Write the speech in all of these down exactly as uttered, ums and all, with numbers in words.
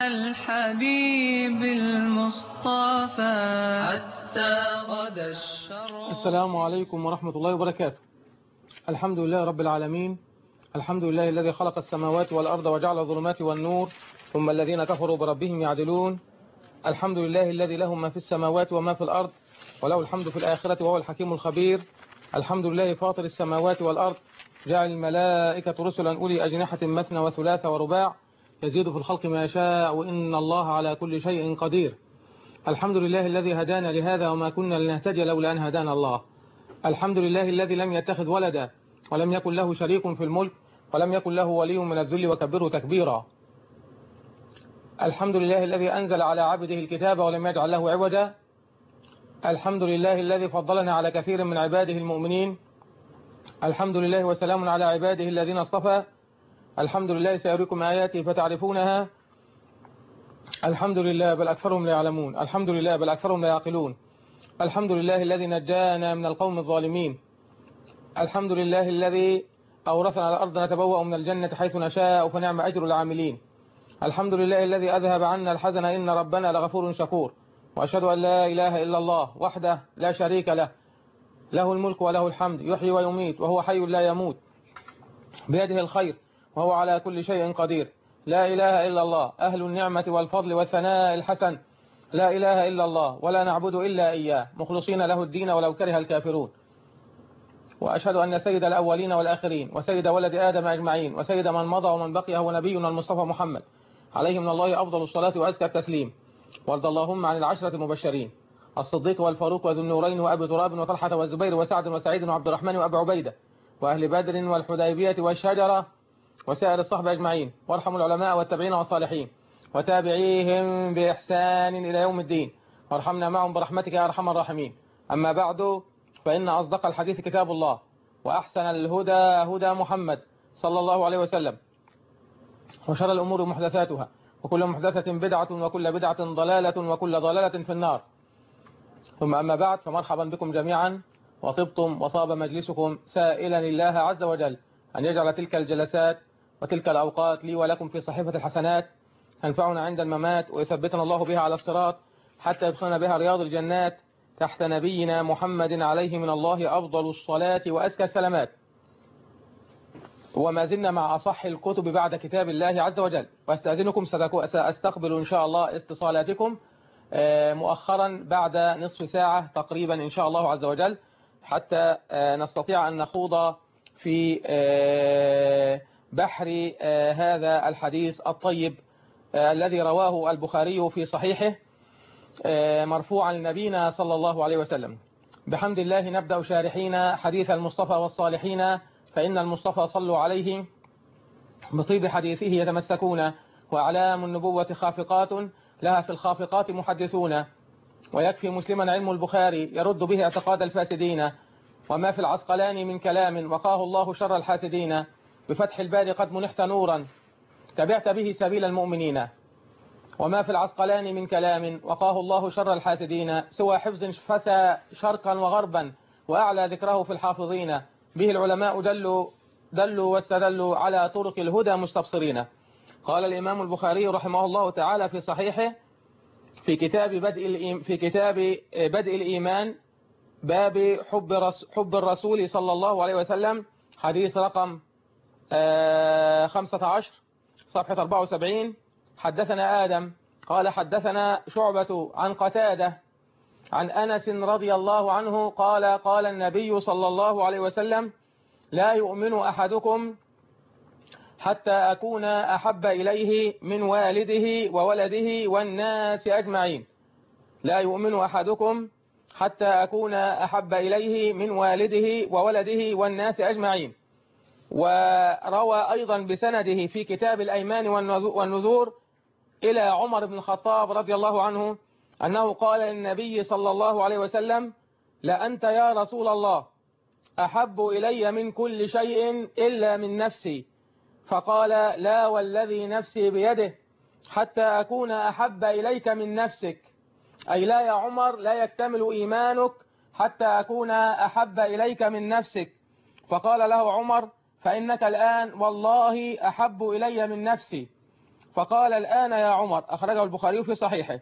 الحبيب المصطفى حتى غدا الشرق. السلام عليكم ورحمة الله وبركاته. الحمد لله رب العالمين، الحمد لله الذي خلق السماوات والأرض وجعل الظلمات والنور، ثم الذين كفروا بربهم يعدلون. الحمد لله الذي له ما في السماوات وما في الأرض، وله الحمد في الآخرة وهو الحكيم الخبير. الحمد لله فاطر السماوات والأرض، جعل الملائكة رسلا أولي أجنحة مثنى وثلاث ورباع، يزيد في الخلق ما يشاء، وإن الله على كل شيء قدير. الحمد لله الذي هدانا لهذا وما كنا لنهتدي لولا أن هدانا الله. الحمد لله الذي لم يتخذ ولدا ولم يكن له شريك في الملك ولم يكن له ولي من الذل وكبره تكبيرا. الحمد لله الذي أنزل على عبده الكتاب ولم يجعل له عوجا. الحمد لله الذي فضلنا على كثير من عباده المؤمنين. الحمد لله وسلام على عباده الذين اصطفى. الحمد لله سيريكم آياته فتعرفونها. الحمد لله بل أكثرهم لا يعلمون. الحمد لله بل أكثرهم لا يعقلون. الحمد لله الذي نجانا من القوم الظالمين. الحمد لله الذي أورثنا الأرض نتبوأ من الجنة حيث نشاء فنعم أجر العاملين. الحمد لله الذي أذهب عنا الحزن إن ربنا لغفور شكور. وأشهد أن لا إله إلا الله وحده لا شريك له، له الملك وله الحمد، يحيي ويميت وهو حي لا يموت، بيده الخير وهو على كل شيء قدير. لا إله إلا الله أهل النعمة والفضل والثناء الحسن. لا إله إلا الله ولا نعبد إلا إياه مخلصين له الدين ولو كره الكافرون. وأشهد أن سيد الأولين والآخرين وسيد ولد آدم أجمعين وسيد من مضى ومن بقي هو نبينا المصطفى محمد عليه من الله أفضل الصلاة وأزكى التسليم. وارض اللهم عن العشرة المبشرين الصديق والفاروق وذو النورين وأبي تراب وطلحة والزبير وسعد وسعيد وعبد الرحمن وأبي عبيدة وأهل بدر والحديبية والشجرة وسائر الصحبة أجمعين، وارحموا العلماء والتابعين والصالحين وتابعيهم بإحسان إلى يوم الدين، وارحمنا معهم برحمتك يا أرحم الراحمين. أما بعد، فإن أصدق الحديث كتاب الله، وأحسن الهدى هدى محمد صلى الله عليه وسلم، وشر الأمور محدثاتها، وكل محدثة بدعة، وكل بدعة ضلالة، وكل ضلالة في النار. ثم أما بعد، فمرحبا بكم جميعا، وطبتم وطاب مجلسكم، سائلا الله عز وجل أن يجعل تلك الجلسات وتلك الأوقات لي ولكم في صحيفة الحسنات، ينفعنا عند الممات، ويثبتنا الله بها على الصراط، حتى يدخلنا بها رياض الجنات تحت نبينا محمد عليه من الله أفضل الصلاة وأزكى السلامات. وما زلنا مع أصح الكتب بعد كتاب الله عز وجل، واستأذنكم سأستقبل إن شاء الله اتصالاتكم مؤخرا بعد نصف ساعة تقريبا إن شاء الله عز وجل، حتى نستطيع أن نخوض في بحر هذا الحديث الطيب الذي رواه البخاري في صحيحه مرفوعا لنبينا صلى الله عليه وسلم. بحمد الله نبدأ شارحين حديث المصطفى والصالحين، فإن المصطفى صلوا عليه بطيب حديثه يتمسكون، وأعلام النبوة خافقات لها في الخافقات محدثون، ويكفي مسلما علم البخاري يرد به اعتقاد الفاسدين، وما في العسقلان من كلام وقاه الله شر الحاسدين، بفتح الباري قد منحت نورا تبعت به سبيل المؤمنين، وما في العسقلان من كلام وقاه الله شر الحاسدين، سوى حفظ فسى شرقا وغربا وأعلى ذكره في الحافظين، به العلماء دلوا دلوا واستدلوا على طرق الهدى مستبصرين. قال الإمام البخاري رحمه الله تعالى في صحيحه في كتاب بدء في كتاب بدء الإيمان باب حب حب الرسول صلى الله عليه وسلم، حديث رقم خمسة عشر صفحة أربعة وسبعين. حدثنا آدم قال حدثنا شعبة عن قتادة عن أنس رضي الله عنه قال قال النبي صلى الله عليه وسلم: لا يؤمن أحدكم حتى أكون أحب إليه من والده وولده والناس أجمعين. لا يؤمن أحدكم حتى أكون أحب إليه من والده وولده والناس أجمعين. وروى أيضا بسنده في كتاب الأيمان والنذور إلى عمر بن الخطاب رضي الله عنه أنه قال للنبي صلى الله عليه وسلم: لأنت يا رسول الله أحب إلي من كل شيء إلا من نفسي. فقال: لا والذي نفسي بيده حتى أكون أحب إليك من نفسك، أي لا يا عمر لا يكتمل إيمانك حتى أكون أحب إليك من نفسك. فقال له عمر: فإنك الآن والله أحب إلي من نفسي. فقال الآن يا عمر، أخرجه البخاري في صحيحه.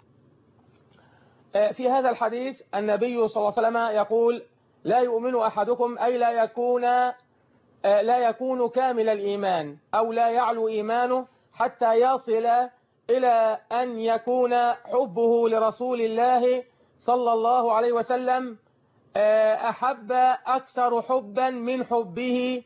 في هذا الحديث النبي صلى الله عليه وسلم يقول لا يؤمن أحدكم، أي لا يكون لا يكون كامل الإيمان أو لا يعلو إيمانه حتى يصل إلى أن يكون حبه لرسول الله صلى الله عليه وسلم أحب أكثر حبا من حبه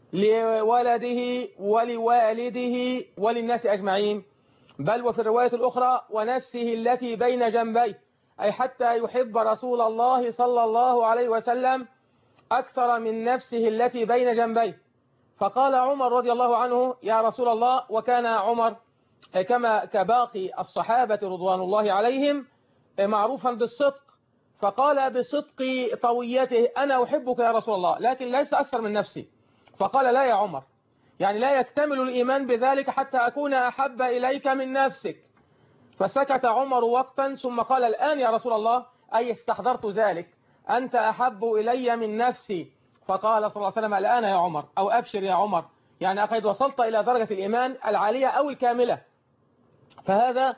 لولده ولوالده وللناس أجمعين، بل وفي الرواية الأخرى ونفسه التي بين جنبيه، أي حتى يحب رسول الله صلى الله عليه وسلم أكثر من نفسه التي بين جنبيه. فقال عمر رضي الله عنه يا رسول الله، وكان عمر كما كباقي الصحابة رضوان الله عليهم معروفا بالصدق، فقال بصدق طويته أنا أحبك يا رسول الله لكن ليس أكثر من نفسي. فقال لا يا عمر، يعني لا يكتمل الإيمان بذلك حتى أكون أحب إليك من نفسك. فسكت عمر وقتا ثم قال الآن يا رسول الله، أي استحضرت ذلك، أنت أحب إلي من نفسي. فقال صلى الله عليه وسلم الآن يا عمر، أو أبشر يا عمر، يعني قد وصلت إلى درجة الإيمان العالية أو الكاملة. فهذا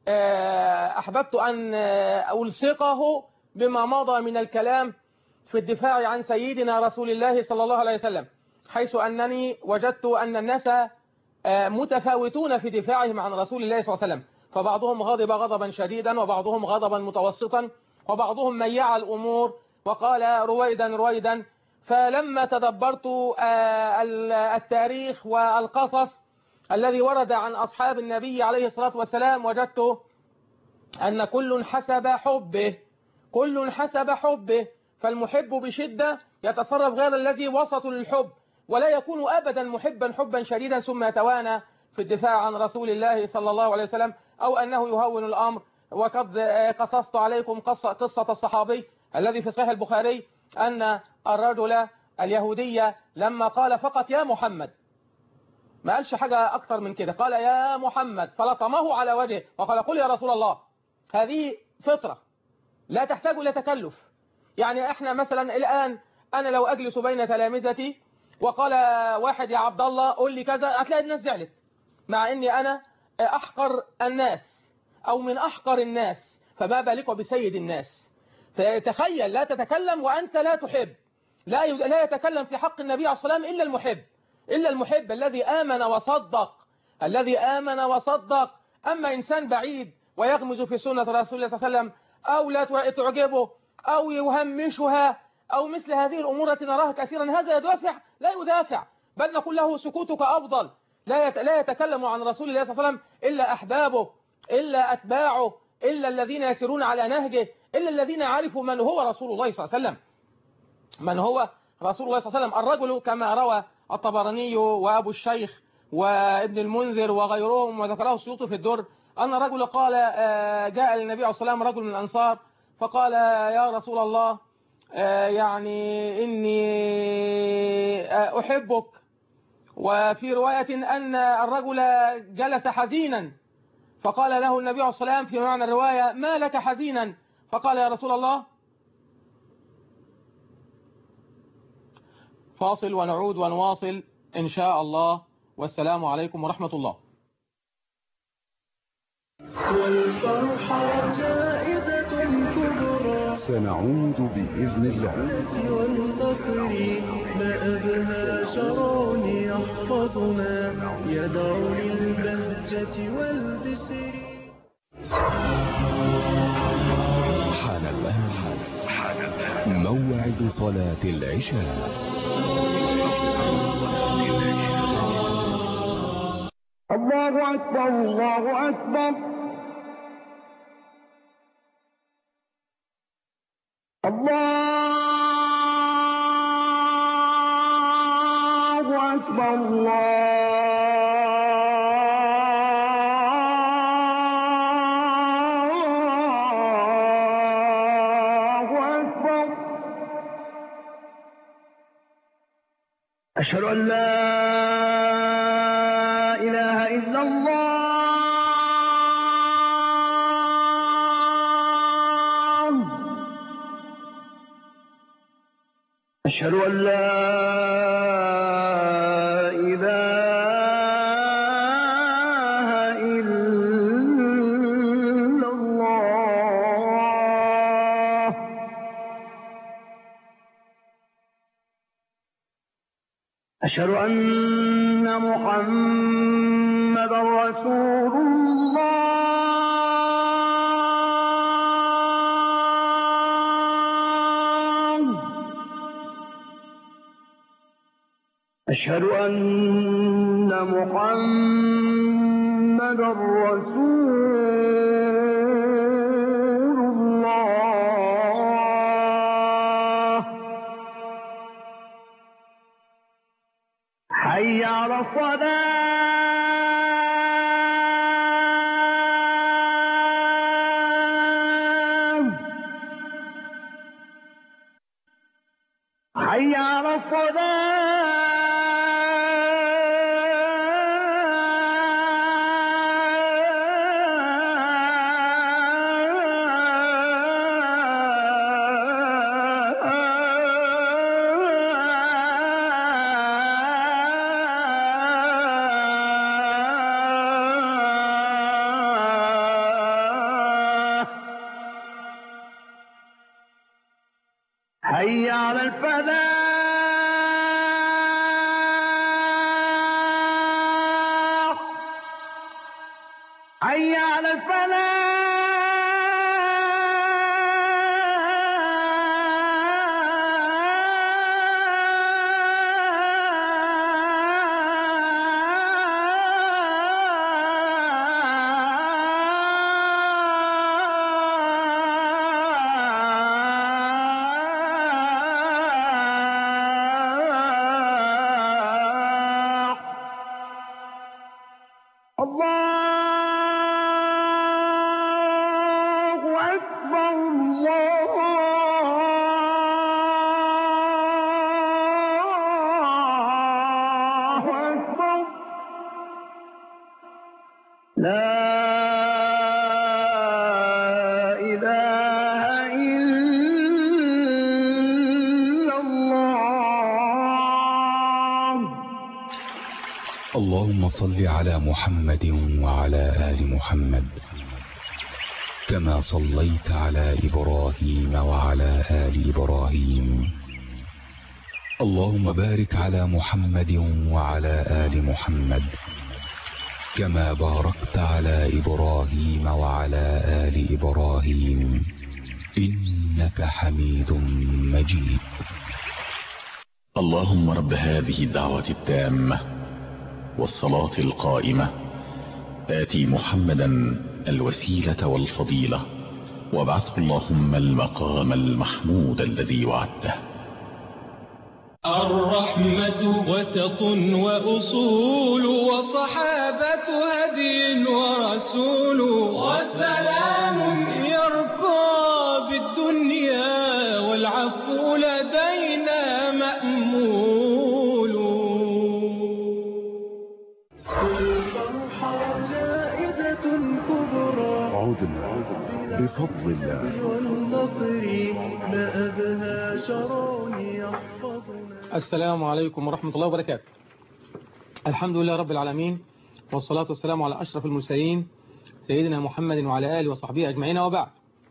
أحببت أن ألصقه بما مضى من الكلام في الدفاع عن سيدنا رسول الله صلى الله عليه وسلم، حيث أنني وجدت أن الناس متفاوتون في دفاعهم عن رسول الله صلى الله عليه وسلم، فبعضهم غضب غضبا شديدا، وبعضهم غضبا متوسطا، وبعضهم ميع الأمور وقال رويدا رويدا. فلما تدبرت التاريخ والقصص الذي ورد عن أصحاب النبي عليه الصلاة والسلام، وجدت أن كل حسب حبه، كل حسب حبه، فالمحب بشدة يتصرف غير الذي وسط للحب، ولا يكون أبدا محبا حبا شديدا ثم يتوانى في الدفاع عن رسول الله صلى الله عليه وسلم، أو أنه يهون الأمر. وقد قصصت عليكم قصة, قصة الصحابي الذي في صحيح البخاري أن الرجل اليهودية لما قال فقط يا محمد، ما قالش حاجة أكثر من كده، قال يا محمد فلطمه على وجهه وقال قل يا رسول الله. هذه فطرة لا تحتاج إلى تكلف. يعني احنا مثلا الآن أنا لو أجلس بين تلامذتي وقال واحد يا عبد الله قل لي كذا، هتلاقي الناس زعلت، مع أني أنا أحقر الناس أو من أحقر الناس، فما بالك بسيد الناس. فتخيل لا تتكلم وأنت لا تحب، لا لا يتكلم في حق النبي عليه الصلاة والسلام إلا المحب، إلا المحب الذي آمن وصدق، الذي آمن وصدق. أما إنسان بعيد ويغمز في سنة رسول الله صلى الله عليه وسلم، أو لا تعجبه أو يهمشها أو مثل هذه الأمور التي نراها كثيرا، هذا يدافع؟ لا يدافع، بل نقول له سكوتك أفضل. لا لا يتكلم عن رسول الله صلى الله عليه وسلم إلا أحبابه، إلا أتباعه، إلا الذين يسيرون على نهجه، إلا الذين عرفوا من هو رسول الله صلى الله عليه وسلم. من هو رسول الله صلى الله عليه وسلم؟ الرجل كما روى الطبراني وأبو الشيخ وابن المنذر وغيرهم وذكره السيوطي في الدر، أن رجل قال جاء للنبي عليه الصلاة والسلام رجل من الأنصار فقال يا رسول الله يعني إني أحبك. وفي رواية أن الرجل جلس حزينا فقال له النبي عليه الصلاة والسلام في معنى الرواية ما لك حزينا؟ فقال يا رسول الله. فاصل ونعود ونواصل إن شاء الله، والسلام عليكم ورحمة الله. والفرحة زائدة كبرى سنعود بإذن الله. والفقر ما أبهى شرون يحفظنا يدعو للبهجة والبسر. حان الآن موعد صلاة العشاء. الله أكبر الله أكبر الله أكبر الله أكبر. أشهد أن لا إله إلا الله. أشهد أن لا إله أشهد أن محمدا رسول الله. أشهد أن محمدا رسول الله. حي على الصلاة. حي على حي على الفلاح. حي على الله أكبر. الله أكبر. لا إله إلا الله. اللهم صل على محمد وعلى آل محمد كما صليت على إبراهيم وعلى آل إبراهيم. اللهم بارك على محمد وعلى آل محمد كما باركت على إبراهيم وعلى آل إبراهيم إنك حميد مجيد. اللهم رب هذه الدعوة التامة والصلاة القائمة آتي محمدا الوسيلة والفضيلة وابعثه اللهم المقام المحمود الذي وعدته. الرحمة وسط وأصول وصحابة هدي ورسول وسلام يرقى بالدنيا والعفو لدينا مأمول. الفرحة زائدة كبرى عدنا بفضل الله. والنصر ما أبهى شرون يحفظنا. السلام عليكم ورحمة الله وبركاته. الحمد لله رب العالمين، والصلاة والسلام على أشرف المرسلين سيدنا محمد وعلى آله وصحبه أجمعين، وبعد.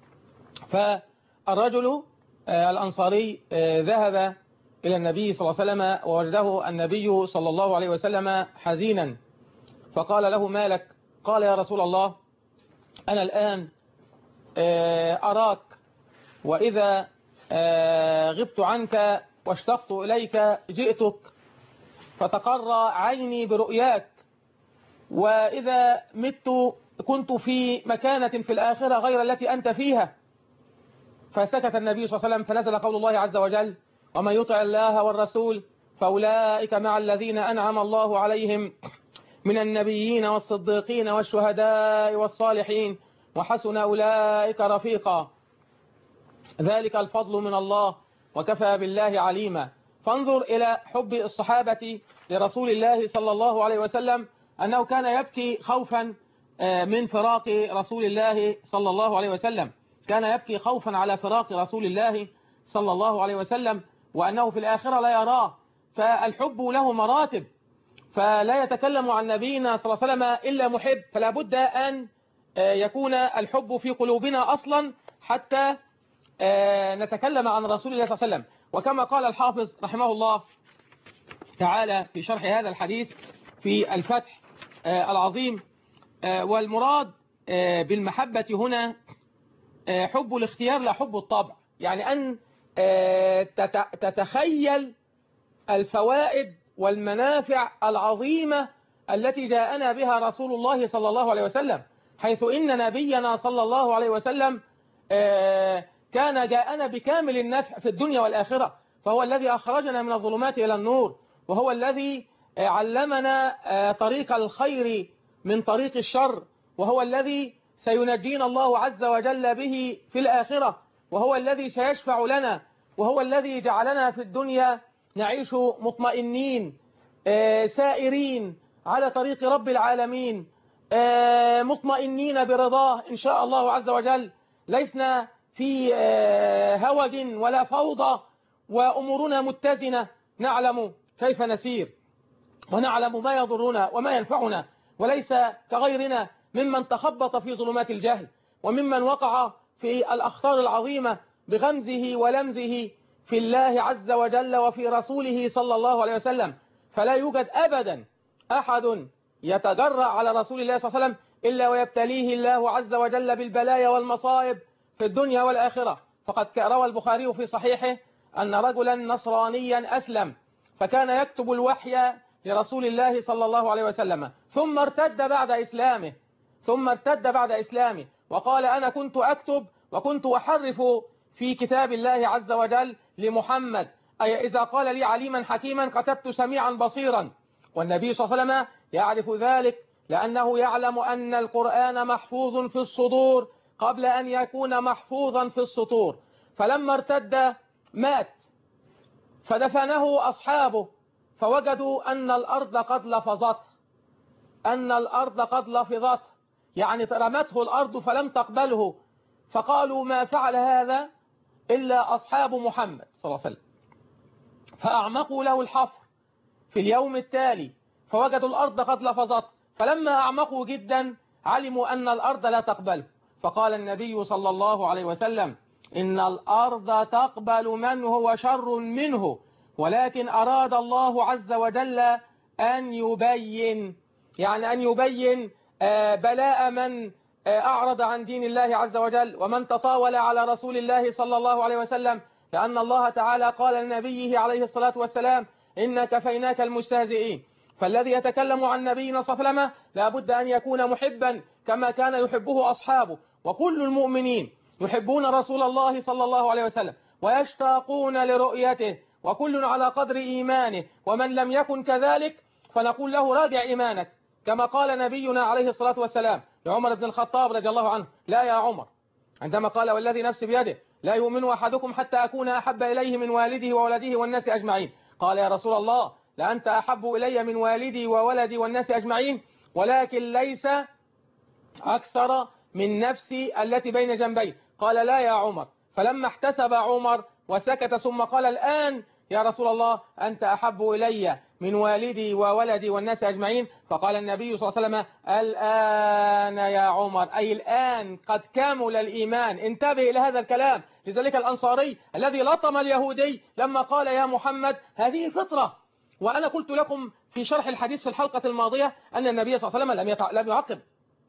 فالرجل الأنصاري ذهب إلى النبي صلى الله عليه وسلم ووجده النبي صلى الله عليه وسلم حزينا، فقال له: ما لك؟ قال: يا رسول الله، أنا الآن أراك، وإذا غبت عنك واشتقت إليك جئتك، فتقر عيني برؤياك، وإذا مت كنت في مكانة في الآخرة غير التي أنت فيها. فسكت النبي صلى الله عليه وسلم، فنزل قول الله عز وجل: ومن يطع الله والرسول فأولئك مع الذين أنعم الله عليهم من النبيين والصديقين والشهداء والصالحين وحسن أولئك رفيقا، ذلك الفضل من الله وكفى بالله عليما. فانظر إلى حب الصحابة لرسول الله صلى الله عليه وسلم، أنه كان يبكي خوفا من فراق رسول الله صلى الله عليه وسلم، كان يبكي خوفا على فراق رسول الله صلى الله عليه وسلم، وأنه في الآخرة لا يراه. فالحب له مراتب، فلا يتكلم عن نبينا صلى الله عليه وسلم إلا محب، فلا بد أن يكون الحب في قلوبنا أصلا حتى نتكلم عن رسول الله صلى الله عليه وسلم. وكما قال الحافظ رحمه الله: تعالى في شرح هذا الحديث في الفتح العظيم. والمراد بالمحبة هنا حب الاختيار لا حب الطبع، يعني أن تتخيل الفوائد والمنافع العظيمة التي جاءنا بها رسول الله صلى الله عليه وسلم، حيث إن نبينا صلى الله عليه وسلم كان جاءنا بكامل النفع في الدنيا والآخرة، فهو الذي أخرجنا من الظلمات إلى النور، وهو الذي علمنا طريق الخير من طريق الشر، وهو الذي سينجينا الله عز وجل به في الآخرة، وهو الذي سيشفع لنا، وهو الذي جعلنا في الدنيا نعيش مطمئنين سائرين على طريق رب العالمين، مطمئنين برضاه إن شاء الله عز وجل، لسنا في هوج ولا فوضى، وأمورنا متزنة، نعلم كيف نسير ونعلم ما يضرنا وما ينفعنا، وليس كغيرنا ممن تخبط في ظلمات الجهل، وممن وقع في الأخطار العظيمة بغمزه ولمزه في الله عز وجل وفي رسوله صلى الله عليه وسلم. فلا يوجد أبدا أحد يتجرأ على رسول الله صلى الله عليه وسلم إلا ويبتليه الله عز وجل بالبلايا والمصائب في الدنيا والآخرة. فقد روى البخاري في صحيحه أن رجلا نصرانيا أسلم، فكان يكتب الوحي لرسول الله صلى الله عليه وسلم، ثم ارتد بعد إسلامه ثم ارتد بعد إسلامه وقال أنا كنت أكتب وكنت أحرف في كتاب الله عز وجل لمحمد، أي إذا قال لي عليما حكيما كتبت سميعا بصيرا. والنبي صلى الله عليه وسلم يعرف ذلك، لأنه يعلم أن القرآن محفوظ في الصدور قبل أن يكون محفوظا في السطور. فلما ارتد مات، فدفنه أصحابه فوجدوا أن الأرض قد لفظته أن الأرض قد لفظته يعني رمته الأرض فلم تقبله، فقالوا ما فعل هذا إلا أصحاب محمد صلى الله عليه وسلم، فأعمقوا له الحفر في اليوم التالي فوجدوا الأرض قد لفظته، فلما أعمقوا جدا علموا أن الأرض لا تقبله، فقال النبي صلى الله عليه وسلم إن الأرض تقبل من هو شر منه، ولكن أراد الله عز وجل أن يبين يعني أن يبين بلاء من أعرض عن دين الله عز وجل ومن تطاول على رسول الله صلى الله عليه وسلم، لأن الله تعالى قال لنبيه عليه الصلاة والسلام إنا كفيناك المستهزئين. فالذي يتكلم عن نبينا صلى الله عليه وسلم لابد أن يكون محبا كما كان يحبه أصحابه، وكل المؤمنين يحبون رسول الله صلى الله عليه وسلم ويشتاقون لرؤيته، وكل على قدر إيمانه، ومن لم يكن كذلك فنقول له راجع إيمانك، كما قال نبينا عليه الصلاة والسلام لعمر بن الخطاب رضي الله عنه لا يا عمر، عندما قال والذي نفسي بيده لا يؤمن أحدكم حتى أكون أحب إليه من والده وولده والناس أجمعين. قال يا رسول الله لأنت أحب إلي من والدي وولدي والناس أجمعين، ولكن ليس أكثر من نفسي التي بين جنبي. قال لا يا عمر، فلما احتسب عمر وسكت ثم قال الآن يا رسول الله أنت أحب إلي من والدي وولدي والناس أجمعين، فقال النبي صلى الله عليه وسلم الآن يا عمر، أي الآن قد كامل الإيمان. انتبه إلى هذا الكلام. لذلك الأنصاري الذي لطم اليهودي لما قال يا محمد هذه فطرة، وأنا قلت لكم في شرح الحديث في الحلقة الماضية أن النبي صلى الله عليه وسلم لم يتع... لم يعقب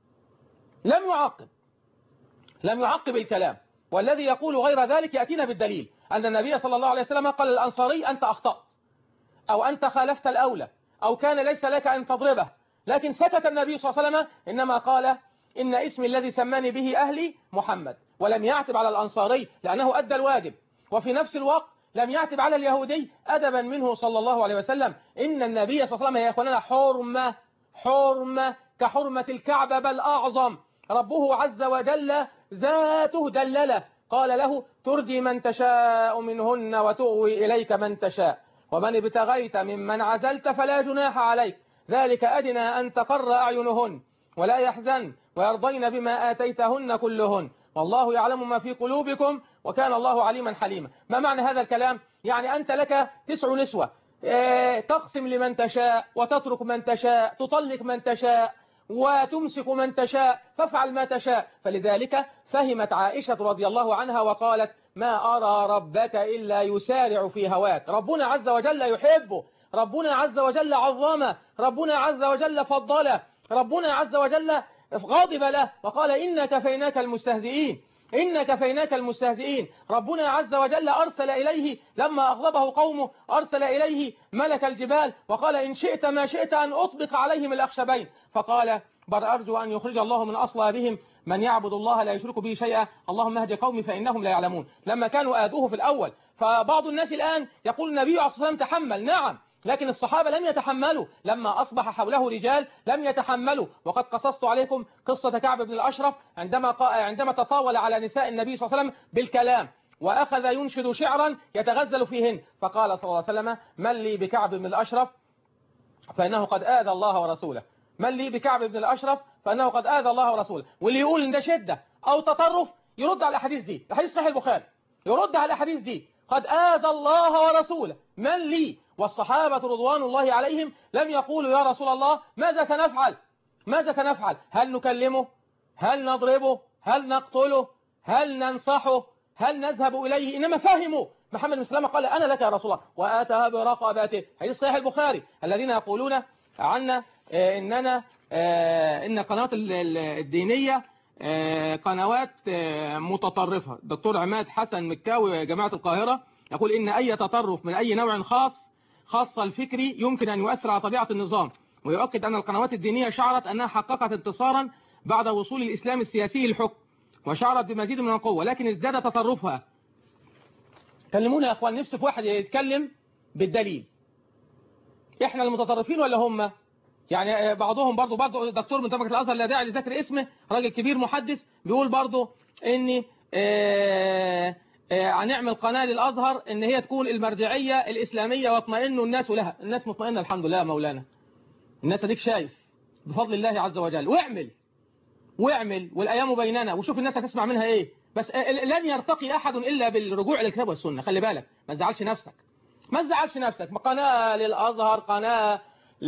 لم يعقب لم يعقب الكلام، والذي يقول غير ذلك يأتينا بالدليل أن النبي صلى الله عليه وسلم قال للأنصاري أنت أخطأت أو أنت خالفت الأولى أو كان ليس لك أن تضربه، لكن سكت النبي صلى الله عليه وسلم، إنما قال إن اسمي الذي سماني به أهلي محمد، ولم يعتب على الأنصاري لأنه أدى الواجب، وفي نفس الوقت لم يعتب على اليهودي أدبا منه صلى الله عليه وسلم. إن النبي صلى الله عليه وسلم يا إخواننا حرمة حرمة كحرمة الكعبة بل أعظم. ربه عز وجل ذاته دلله، قال له ترجي من تشاء منهن وتؤوي إليك من تشاء ومن ابتغيت ممن عزلت فلا جناح عليك، ذلك أدنى أن تقر أعينهن ولا يحزن ويرضين بما آتيتهن كلهن والله يعلم ما في قلوبكم وكان الله عليما حليما. ما معنى هذا الكلام؟ يعني أنت لك تسع نسوة، تقسم لمن تشاء وتترك من تشاء، تطلق من تشاء وتمسك من تشاء، فافعل ما تشاء. فلذلك فهمت عائشة رضي الله عنها وقالت ما أرى ربك إلا يسارع في هواك. ربنا عز وجل يحبه ربنا عز وجل عظمه، ربنا عز وجل فضله، ربنا عز وجل غضب له وقال إنا كفيناك المستهزئين، إنا كفيناك المستهزئين. ربنا عز وجل أرسل إليه لما أغضبه قومه أرسل إليه ملك الجبال وقال إن شئت ما شئت أن أطبق عليهم الأخشبين، فقال بل أرجو أن يخرج الله من أصلابهم من يعبد الله لا يشرك به شيئا اللهم اهد قومي فإنهم لا يعلمون. لما كانوا آذوه في الأول، فبعض الناس الآن يقول النبي عليه الصلاة والسلام تحمل، نعم، لكن الصحابة لم يتحملوا. لما أصبح حوله رجال لم يتحملوا. وقد قصصت عليكم قصة كعب بن الأشرف عندما عندما تطاول على نساء النبي صلى الله عليه وسلم بالكلام وأخذ ينشد شعرا يتغزل فيهن، فقال صلى الله عليه وسلم من لي بكعب بن الأشرف فإنه قد آذى الله ورسوله، من لي بكعب بن الأشرف فإنه قد آذى الله ورسوله. واللي يقول إن ده شدة أو تطرف يرد على الأحاديث دي، الحديث صحيح البخاري، يرد على الأحاديث دي قد آذى الله ورسوله من لي. والصحابة رضوان الله عليهم لم يقولوا يا رسول الله ماذا سنفعل، ماذا سنفعل، هل نكلمه، هل نضربه، هل نقتله، هل ننصحه، هل نذهب إليه، إنما فهموا. محمد بن سلامة قال أنا لك يا رسول الله وآتها برقبته، حديث صحيح البخاري. الذين يقولون عنا إننا إن القنوات الدينية قنوات متطرفة. الدكتور عماد حسن مكاوي جامعة القاهرة يقول إن أي تطرف من أي نوع خاص خاصة الفكري يمكن أن يؤثر على طبيعة النظام، ويؤكد أن القنوات الدينية شعرت أنها حققت انتصارا بعد وصول الإسلام السياسي للحكم وشعرت بمزيد من القوة، لكن ازداد تطرفها. كلمونا يا أخوان، نفسي في واحد يتكلم بالدليل، إحنا المتطرفين ولا هم؟ يعني بعضهم برضو برضو دكتور من طبقة الأزهر لا داعي لذكر اسمه، راجل كبير محدث، بيقول برضو إن آه هنعمل قناة للأزهر إن هي تكون المرجعية الإسلامية واطمئنوا الناس لها. الناس مطمئنة الحمد لله يا مولانا، الناس اديك شايف بفضل الله عز وجل. واعمل واعمل والأيام بيننا وشوف الناس هتسمع منها إيه. بس لن يرتقي أحد إلا بالرجوع إلى الكتاب والسنة. خلي بالك، ما تزعلش نفسك، ما تزعلش نفسك. قناة للأزهر، قناة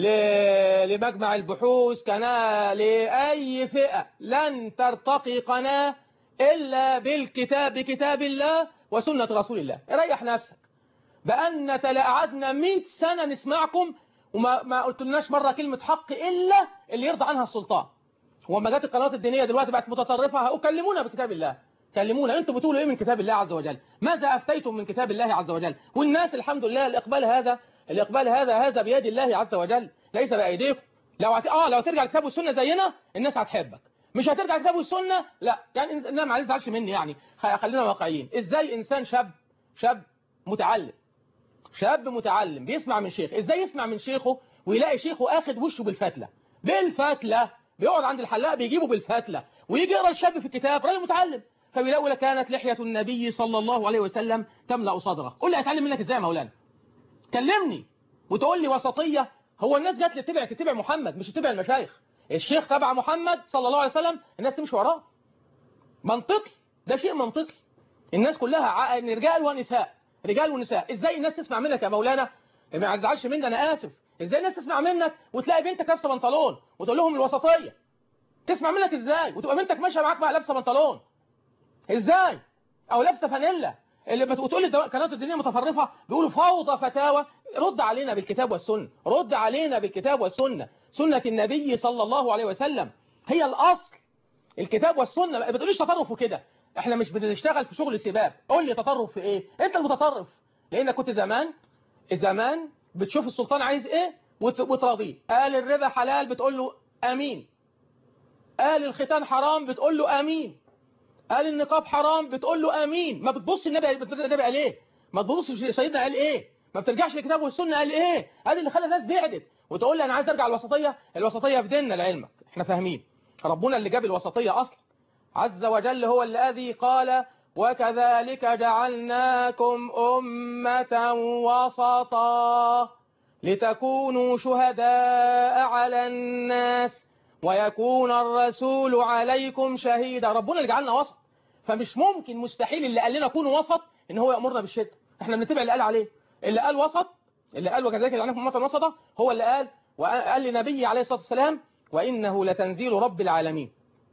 لمجمع البحوث، قناة لأي فئة، لن ترتقي قناة إلا بالكتاب، بكتاب الله وسنة رسول الله. ريح نفسك. بأن قعدنا مئة سنة نسمعكم وما ما قلت لناش مرة كلمة حق إلا اللي يرضى عنها السلطان. وما جات القنوات الدينية دلوقتي بقت متطرفة، وكلمونا بكتاب الله، كلمونا انتوا بتقولوا ايه من كتاب الله عز وجل، ماذا أفتيتم من كتاب الله عز وجل. والناس الحمد لله الإقبال هذا الإقبال هذا هذا بيد الله عز وجل ليس بأيديكم. لو هت... اه لو ترجع لكتاب والسنة زينا الناس هتحبك، مش هترجع لكتاب والسنة لا. يعني انما معلش تزعلش مني، يعني خلينا واقعيين. ازاي انسان شاب شاب متعلم شاب متعلم بيسمع من شيخ، ازاي يسمع من شيخه ويلاقي شيخه اخد وشه بالفتلة بالفتلة، بيقعد عند الحلاق بيجيبه بالفتلة، ويجي يقرا الشاب في الكتاب راجل متعلم فبيلاقوا كانت لحية النبي صلى الله عليه وسلم تملأ صدره. قول لي اتعلم منك ازاي يا مولانا؟ كلمني وتقول لي وسطية. هو الناس جات لي تتبع تتبع محمد مش تتبع المشايخ. الشيخ تبع محمد صلى الله عليه وسلم الناس تمشي وراه. منطقي، ده شيء منطقي. الناس كلها رجال ونساء، رجال ونساء. ازاي الناس تسمع منك يا مولانا؟ ما تزعلش مني انا اسف. ازاي الناس تسمع منك وتلاقي بنتك لابسه بنطلون وتقول لهم الوسطيه؟ تسمع منك ازاي وتبقى بنتك ماشيه معاك بقى لابسه بنطلون؟ ازاي؟ او لابسه فانيلا اللي بتقول لي قنوات الدينيه متفرفه بيقولوا فوضى فتاوى. رد علينا بالكتاب والسنه، رد علينا بالكتاب والسنه. سنه النبي صلى الله عليه وسلم هي الاصل، الكتاب والسنه. ما بتقوليش تطرف وكده، احنا مش بنشتغل في شغل السباب. قول لي تطرف في ايه؟ انت المتطرف، لانك كنت زمان زمان بتشوف السلطان عايز ايه وتراضيه. قال الربا حلال بتقول له امين، قال الختان حرام بتقول له امين، قال النقاب حرام بتقول له امين. ما بتبص النبي النبي قال ايه، ما تبص سيدنا قال ايه، ما بترجعش للكتاب والسنه قال ايه. هذا اللي خلى الناس بعدت وتقول لي انا عايز ارجع الوسطيه. الوسطيه في ديننا لعلمك احنا فاهمين، ربنا اللي جاب الوسطيه اصلا عز وجل هو الذي قال وكذلك جعلناكم أمة وسطا لتكونوا شهداء على الناس ويكون الرسول عليكم شهيدا. ربنا اللي جعلنا وسط، فمش ممكن مستحيل اللي قال لنا كونوا وسط ان هو يأمرنا بالشدة. احنا بنتبع اللي قال عليه، اللي قال وسط، اللي قال وكذلك جعلناكم أمة وسطا هو اللي قال. وقال لنبي عليه الصلاة والسلام وإنه لتنزيل رب العالمين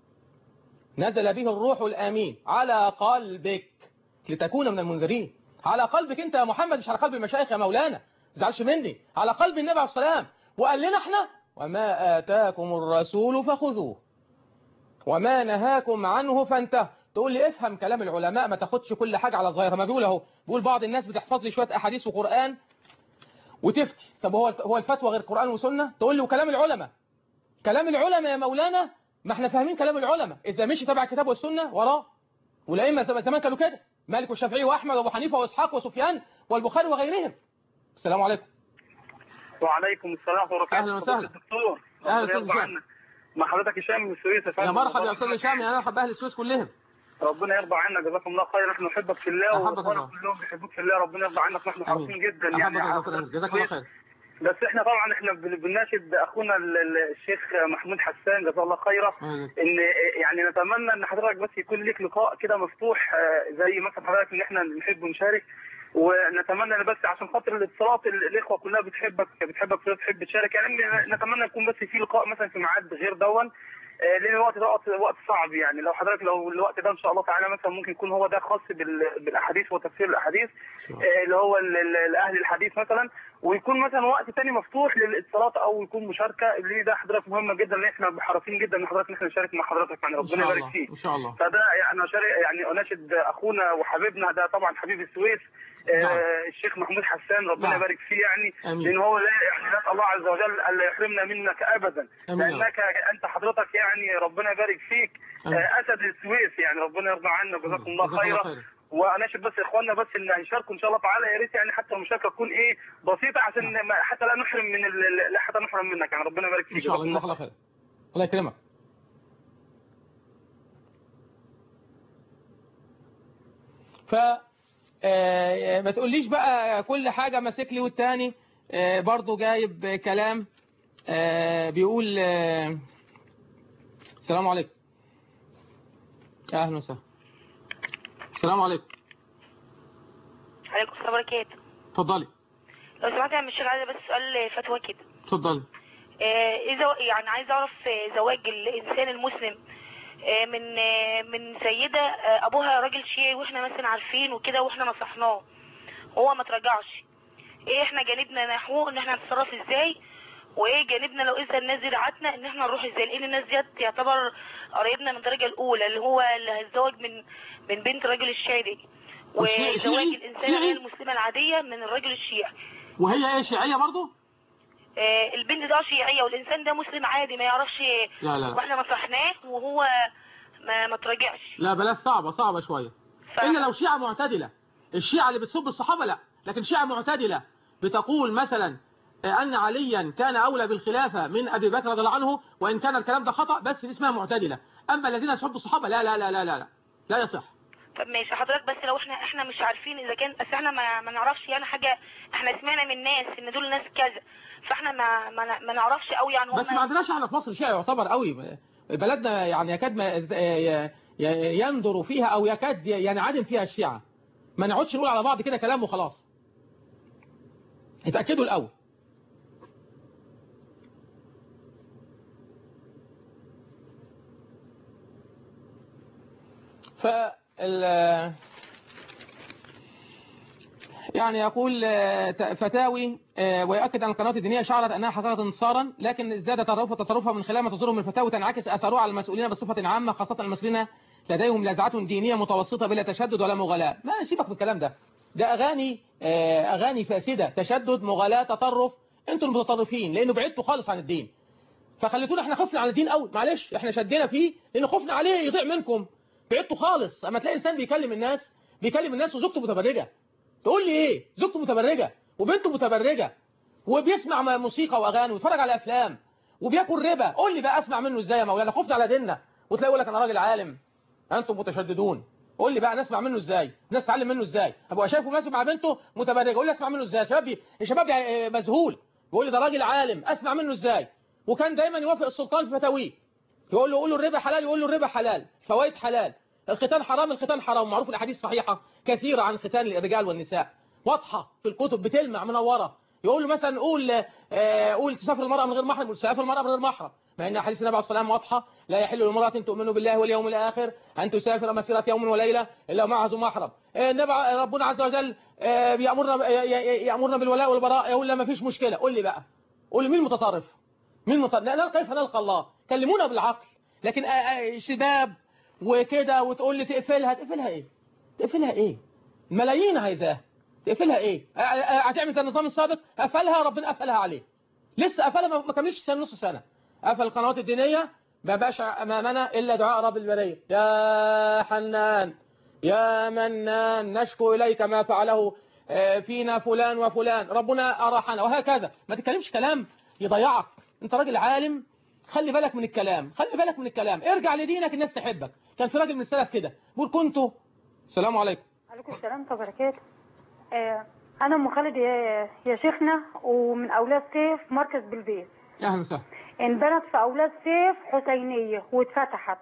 نزل به الروح الأمين على قلبك لتكون من المنذرين. على قلبك انت يا محمد، مش على قلب المشايخ يا مولانا. تزعلش مني، على قلب النبي عليه السلام. وقال لنا احنا وما آتاكم الرسول فخذوه وما نهاكم عنه فانتهوا. تقول لي افهم كلام العلماء، ما تاخدش كل حاجة على ظاهرها. ما بيقول اهو، بيقول بعض الناس بتحفظ لي شوية احاديث وقرآن وتفتي. طب هو هو الفتوى غير قرآن وسنة؟ تقول لي وكلام العلماء. كلام العلماء يا مولانا، ما احنا فاهمين كلام العلماء إذا مشي تبع الكتاب والسنة وراه. والأئمة زمان كانوا كده، مالك والشافعي وأحمد وأبو حنيفة وإسحاق وسفيان والبخاري وغيرهم. السلام عليكم. وعليكم السلام ورحمة الله وبركاته. أهلا وسهلا. الدكتور أهلا أستاذ هشام. مع حضرتك هشام من السويس. يا مرحبا يا أستاذ هشام، يا مرحبا بأهل السويس كلهم. ربنا يرضى عنك، جزاكم الله خير. نحن نحبك في الله واخوانك كلهم بيحبوك في الله. ربنا يرضى عنك، نحن حريصين جدا يعني. جزاك الله خير. بس احنا طبعا احنا بنناشد اخونا الشيخ محمود حسان جزاه الله خيرا ان يعني نتمنى ان حضرتك بس يكون لك لقاء كده مفتوح زي مثلا حضرتك ان احنا نحب نشارك، ونتمنى بس عشان خاطر الاتصالات الاخوه كلها بتحبك بتحبك بتحب تشارك يعني. نتمنى يكون بس في لقاء مثلا في ميعاد غير دون، لان الوقت ده وقت وقت صعب يعني. لو حضرتك لو الوقت ده ان شاء الله تعالى مثلا ممكن يكون هو ده خاص بالاحاديث وتفسير الاحاديث اللي هو لاهل الحديث مثلا، ويكون مثلا وقت ثاني مفتوح للاتصالات او يكون مشاركه، اللي ده حضرتك مهمه جدا ان احنا حريصين جدا ان حضرتك احنا نشارك مع حضرتك يعني. ربنا يبارك فيك ان شاء الله. فده يعني يعني اناشد اخونا وحبيبنا ده طبعا حبيب السويس نعم. الشيخ محمود حسان ربنا نعم. يبارك فيه يعني، لان هو لا يعني نسال الله عز وجل الا يحرمنا منك ابدا، لانك انت حضرتك يعني ربنا يبارك فيك أمين. اسد السويس يعني. ربنا يرضى عنك، جزاكم الله خيرا. واناشد بس اخواننا بس ان يشاركوا ان شاء الله تعالى، يا ريت يعني حتى المشاركه تكون ايه بسيطه عشان حتى لا نحرم من لا حتى نحرم منك يعني. ربنا يبارك فيك ان شاء الله. جزاك الله خير. الله يكرمك. ف آه ما تقوليش بقى كل حاجة ماسك لي والتاني آه برضو جايب كلام آه بيقول آه السلام عليكم. اهلا وسهلا. السلام عليكم. عليكم السلام وبركاته. اتفضلي. لو سمحت يا مش عايزه بس سؤال فتوى كده. اتفضلي. اذا يعني عايزه اعرف زواج الانسان المسلم من من سيده ابوها راجل شيعي واحنا مثلا عارفين وكده واحنا نصحناه وهو ما تراجعش، ايه احنا جانبنا نحوه ان احنا نتصرف ازاي، وايه جانبنا لو اذا الناس دي دعتنا ان احنا نروح ازاي، لان الناس ديت تعتبر قرايبنا من الدرجه الاولى اللي هو اللي هيتزوج من من بنت الراجل الشيعي دي، وزواج الانسان اللي هي المسلمه العاديه من الراجل الشيعي. وهي ايه شيعيه برضه؟ آه البنت ده شيعيه والانسان ده مسلم عادي ما يعرفش. لا لا واحنا نصحناه وهو ما ما تراجعش. لا بلاش، صعبه صعبه شويه. ف... الا لو شيعه معتدله. الشيعه اللي بتسب الصحابه لا، لكن شيعه معتدله بتقول مثلا ان عليا كان اولى بالخلافه من ابي بكر رضي الله عنه، وان كان الكلام ده خطا بس دي اسمها معتدله. اما الذين يسبوا الصحابه لا لا لا لا لا لا, لا يصح. طب ماشي حضرتك، بس لو احنا احنا مش عارفين اذا كان، بس احنا ما, ما نعرفش يعني حاجه، احنا سمعنا من ناس ان دول ناس كذا، فاحنا ما ما, ما نعرفش قوي يعني هم. بس ما عندناش احنا في مصر شيعي يعتبر قوي، بلدنا يعني يكاد ما يندر فيها او يكاد ينعدم فيها الشيعة. ما نقعدش نقول على بعض كده كلام وخلاص. اتاكدوا الاول. ف يعني يقول فتاوي ويؤكد أن القنوات الدينية شعرت أنها حققت انتصارا، لكن ازداد تطرفها تطرفها من خلال ما تصدره من الفتاوي تنعكس أثارها على المسؤولين بصفة عامة، خاصة المسؤولين لديهم نزعة دينية متوسطة بلا تشدد ولا مغالاة. ما سيبك من الكلام ده، ده أغاني أغاني فاسدة، تشدد مغالاة تطرف. أنتم المتطرفين لأنه بعدتوا خالص عن الدين، فخليتونا احنا خفنا على الدين قوي. معلش احنا شدينا فيه لأن خفنا عليه يضيع منكم. بعدتوا خالص. أما تلاقي إنسان بيكلم الناس بيكلم الناس وزوجته متبرجة، تقول لي ايه؟ زوجته متبرجة وبنته متبرجة وبيسمع موسيقى واغاني ويتفرج على افلام وبياكل ربا، قول لي بقى اسمع منه ازاي يا مولانا؟ خفنا على ديننا. وتلاقي يقول لك انا راجل عالم انتم متشددون، قول لي بقى نسمع منه ازاي؟ الناس تتعلم منه ازاي؟ ابقى شايفه ماشي مع بنته متبرجة، قول لي اسمع منه ازاي؟ شباب الشباب مذهول بيقول لي ده راجل عالم، اسمع منه ازاي؟ وكان دايما يوافق السلطان في فتاويه، يقول له قول له الربا حلال، يقول له الربا حلال، فوائد حلال، الختان حرام، الختان حرام. معروف الاحاديث الصحيحه كثيره عن ختان الرجال والنساء، واضحه في الكتب بتلمع منوره. يقول له مثلا قول آه قول تسافر المرأة من غير محرم، يقول تسافر المرأة من غير محرم، مع ان حديث النبي عليه الصلاه والسلام واضحه، لا يحل لامرأة تؤمن بالله واليوم الاخر ان تسافر مسيرة يوم وليله الا معها ذو محرم. النبي ربنا عز وجل بيأمرنا يأمرنا بالولاء والبراء، يقول لا ما فيش مشكلة. قول لي بقى، قول لي مين المتطرف؟ مين المتطرف؟ لا كيف نلقى الله؟ كلمونا بالعقل. لكن شباب وكده وتقول لي تقفلها، تقفلها ايه؟ تقفلها ايه؟ ملايين عايزاها، تقفلها ايه؟ هتعمل زي النظام السابق، قفلها ربنا قفلها عليه. لسه قفلها ما كملش سنه، نص سنه. قفل القنوات الدينيه، ما بقاش امامنا الا دعاء رب البريه، يا حنان يا منان نشكو اليك ما فعله فينا فلان وفلان، ربنا اراحنا، وهكذا. ما تتكلمش كلام يضيعك. انت راجل عالم، خلي بالك من الكلام، خلي بالك من الكلام، ارجع لدينك الناس تحبك. كان في راجل من السلف كده بيقول كنت. السلام عليكم. عليكم السلام ورحمه الله وبركاته. آه انا ام خالد يا, يا شيخنا، ومن اولاد سيف مركز بالبيت. اهلا وسهلا. انبنت في اولاد سيف حسينيه واتفتحت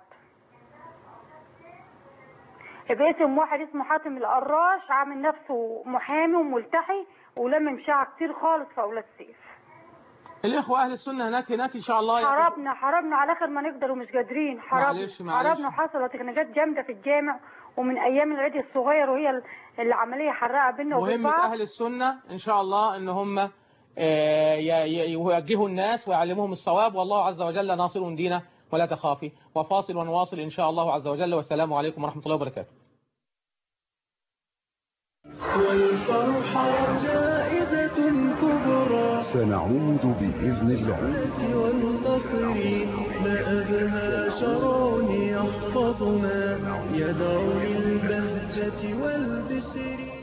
باسم واحد اسمه حاتم القراش، عامل نفسه محامي وملتحي ولمم شعر كتير خالص في اولاد سيف. الاخوه اهل السنه هناك هناك ان شاء الله. حاربنا حاربنا على اخر ما نقدر ومش قادرين. حاربنا حاربنا وحصلت خناقات جامده في الجامع، ومن ايام العيد الصغير وهي العمليه حرقه بيننا وبين بعض. مهم اهل السنه ان شاء الله ان هم يوجهوا الناس ويعلموهم الصواب، والله عز وجل ناصر دينه ولا تخافي. وفاصل ونواصل ان شاء الله عز وجل، والسلام عليكم ورحمه الله وبركاته. والفرحة جائزة كبرى سنعود بإذن الله. والنصر ما أبهى شرون يحفظنا يدعو للبهجة والبشر.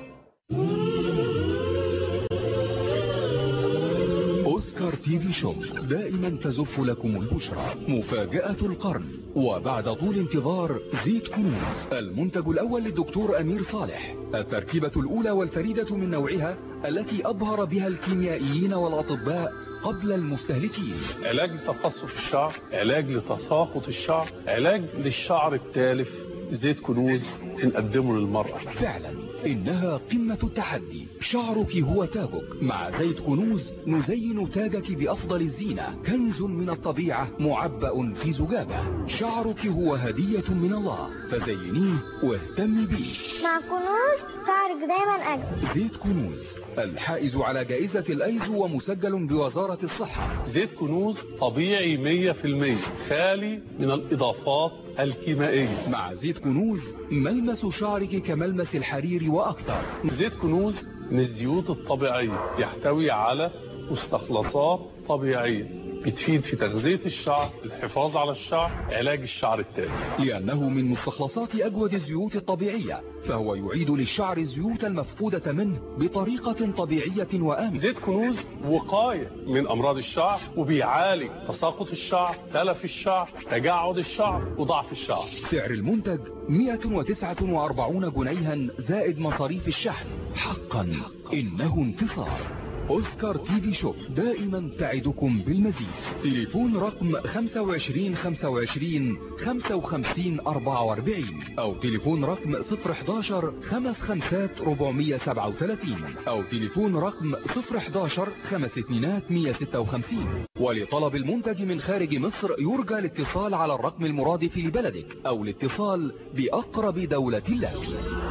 أوسكار تي في شوب دائما تزف لكم البشرى، مفاجأة القرن. وبعد طول انتظار زيت كنوز، المنتج الأول للدكتور أمير صالح، التركيبة الأولى والفريدة من نوعها التي أبهر بها الكيميائيين والأطباء قبل المستهلكين. علاج لتقصف الشعر، علاج لتساقط الشعر، علاج للشعر التالف. زيت كنوز نقدمه للمرأة. فعلا إنها قمة التحدي. شعرك هو تاجك، مع زيت كنوز نزين تاجك بأفضل الزينة، كنز من الطبيعة معبأ في زجاجة. شعرك هو هدية من الله، فزينيه واهتمي به. مع كنوز شعرك دايما أجمل. زيت كنوز الحائز على جائزة الأيزو ومسجل بوزارة الصحة. زيت كنوز طبيعي مية في المية، خالي من الإضافات الكيميائية. مع زيت كنوز ملمس شعرك كملمس الحرير وأكثر. زيت كنوز من الزيوت الطبيعية، يحتوي على مستخلصات طبيعية بتفيد في تغذية الشعر، الحفاظ على الشعر، علاج الشعر التالف. لأنه من مستخلصات أجود الزيوت الطبيعية، فهو يعيد للشعر الزيوت المفقودة منه بطريقة طبيعية وآمنة. زيت كنوز وقاية من أمراض الشعر، وبيعالج تساقط الشعر، تلف الشعر، تجعد الشعر، وضعف الشعر. سعر المنتج مئة وتسعة وأربعين جنيها زائد مصاريف الشحن. حقا إنه انتصار. أوسكار تي في شوب دائما تعدكم بالمزيد. تليفون رقم خمسة وعشرين خمسة وعشرين خمسة وخمسين أربعة وأربعين، أو تليفون رقم صفر حداشر خمس خمسات ربعمية سبعة وثلاثين، أو تليفون رقم صفر حداشر خمس اتنينات مية ستة وخمسين. ولطلب المنتج من خارج مصر يرجى الاتصال على الرقم المرادف لبلدك، أو الاتصال بأقرب دولة لك.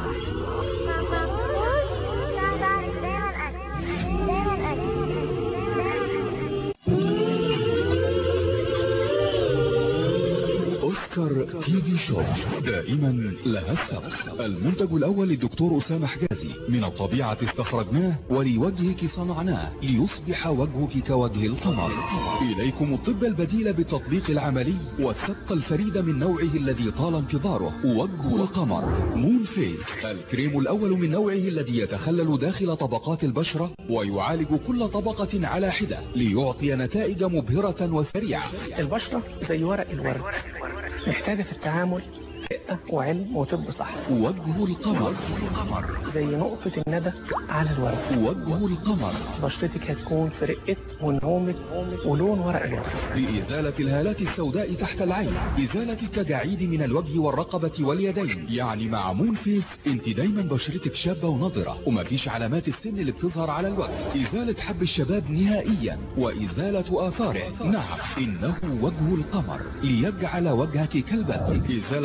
أوسكار تي في شوب دائما لها السبق. المنتج الأول للدكتور أسامة حجازي، من الطبيعة استخرجناه ولوجهك صنعناه ليصبح وجهك كوجه القمر. إليكم الطب البديل بالتطبيق العملي والسبق الفريد من نوعه الذي طال انتظاره، وجه القمر مون فيس، الكريم الأول من نوعه الذي يتخلل داخل طبقات البشرة ويعالج كل طبقة على حدة ليعطي نتائج مبهرة وسريعة. البشرة زي ورق الورد، محتاجة في التعامل رقة وعلم وطب صح. وجه القمر زي نقطة الندى على الورق. وجه القمر بشرتك هتكون في رقة ونعومة ولون ورق الورد، لإزالة الهالات السوداء تحت العين، إزالة التجاعيد من الوجه والرقبة واليدين. يعني مع مون فيس انت دايما بشرتك شابة ونضرة، ومفيش علامات السن اللي بتظهر على الوجه. إزالة حب الشباب نهائيا، وإزالة آثاره. نعم إنه وجه القمر ليجعل وجهك كالبدر. إزالة الآثار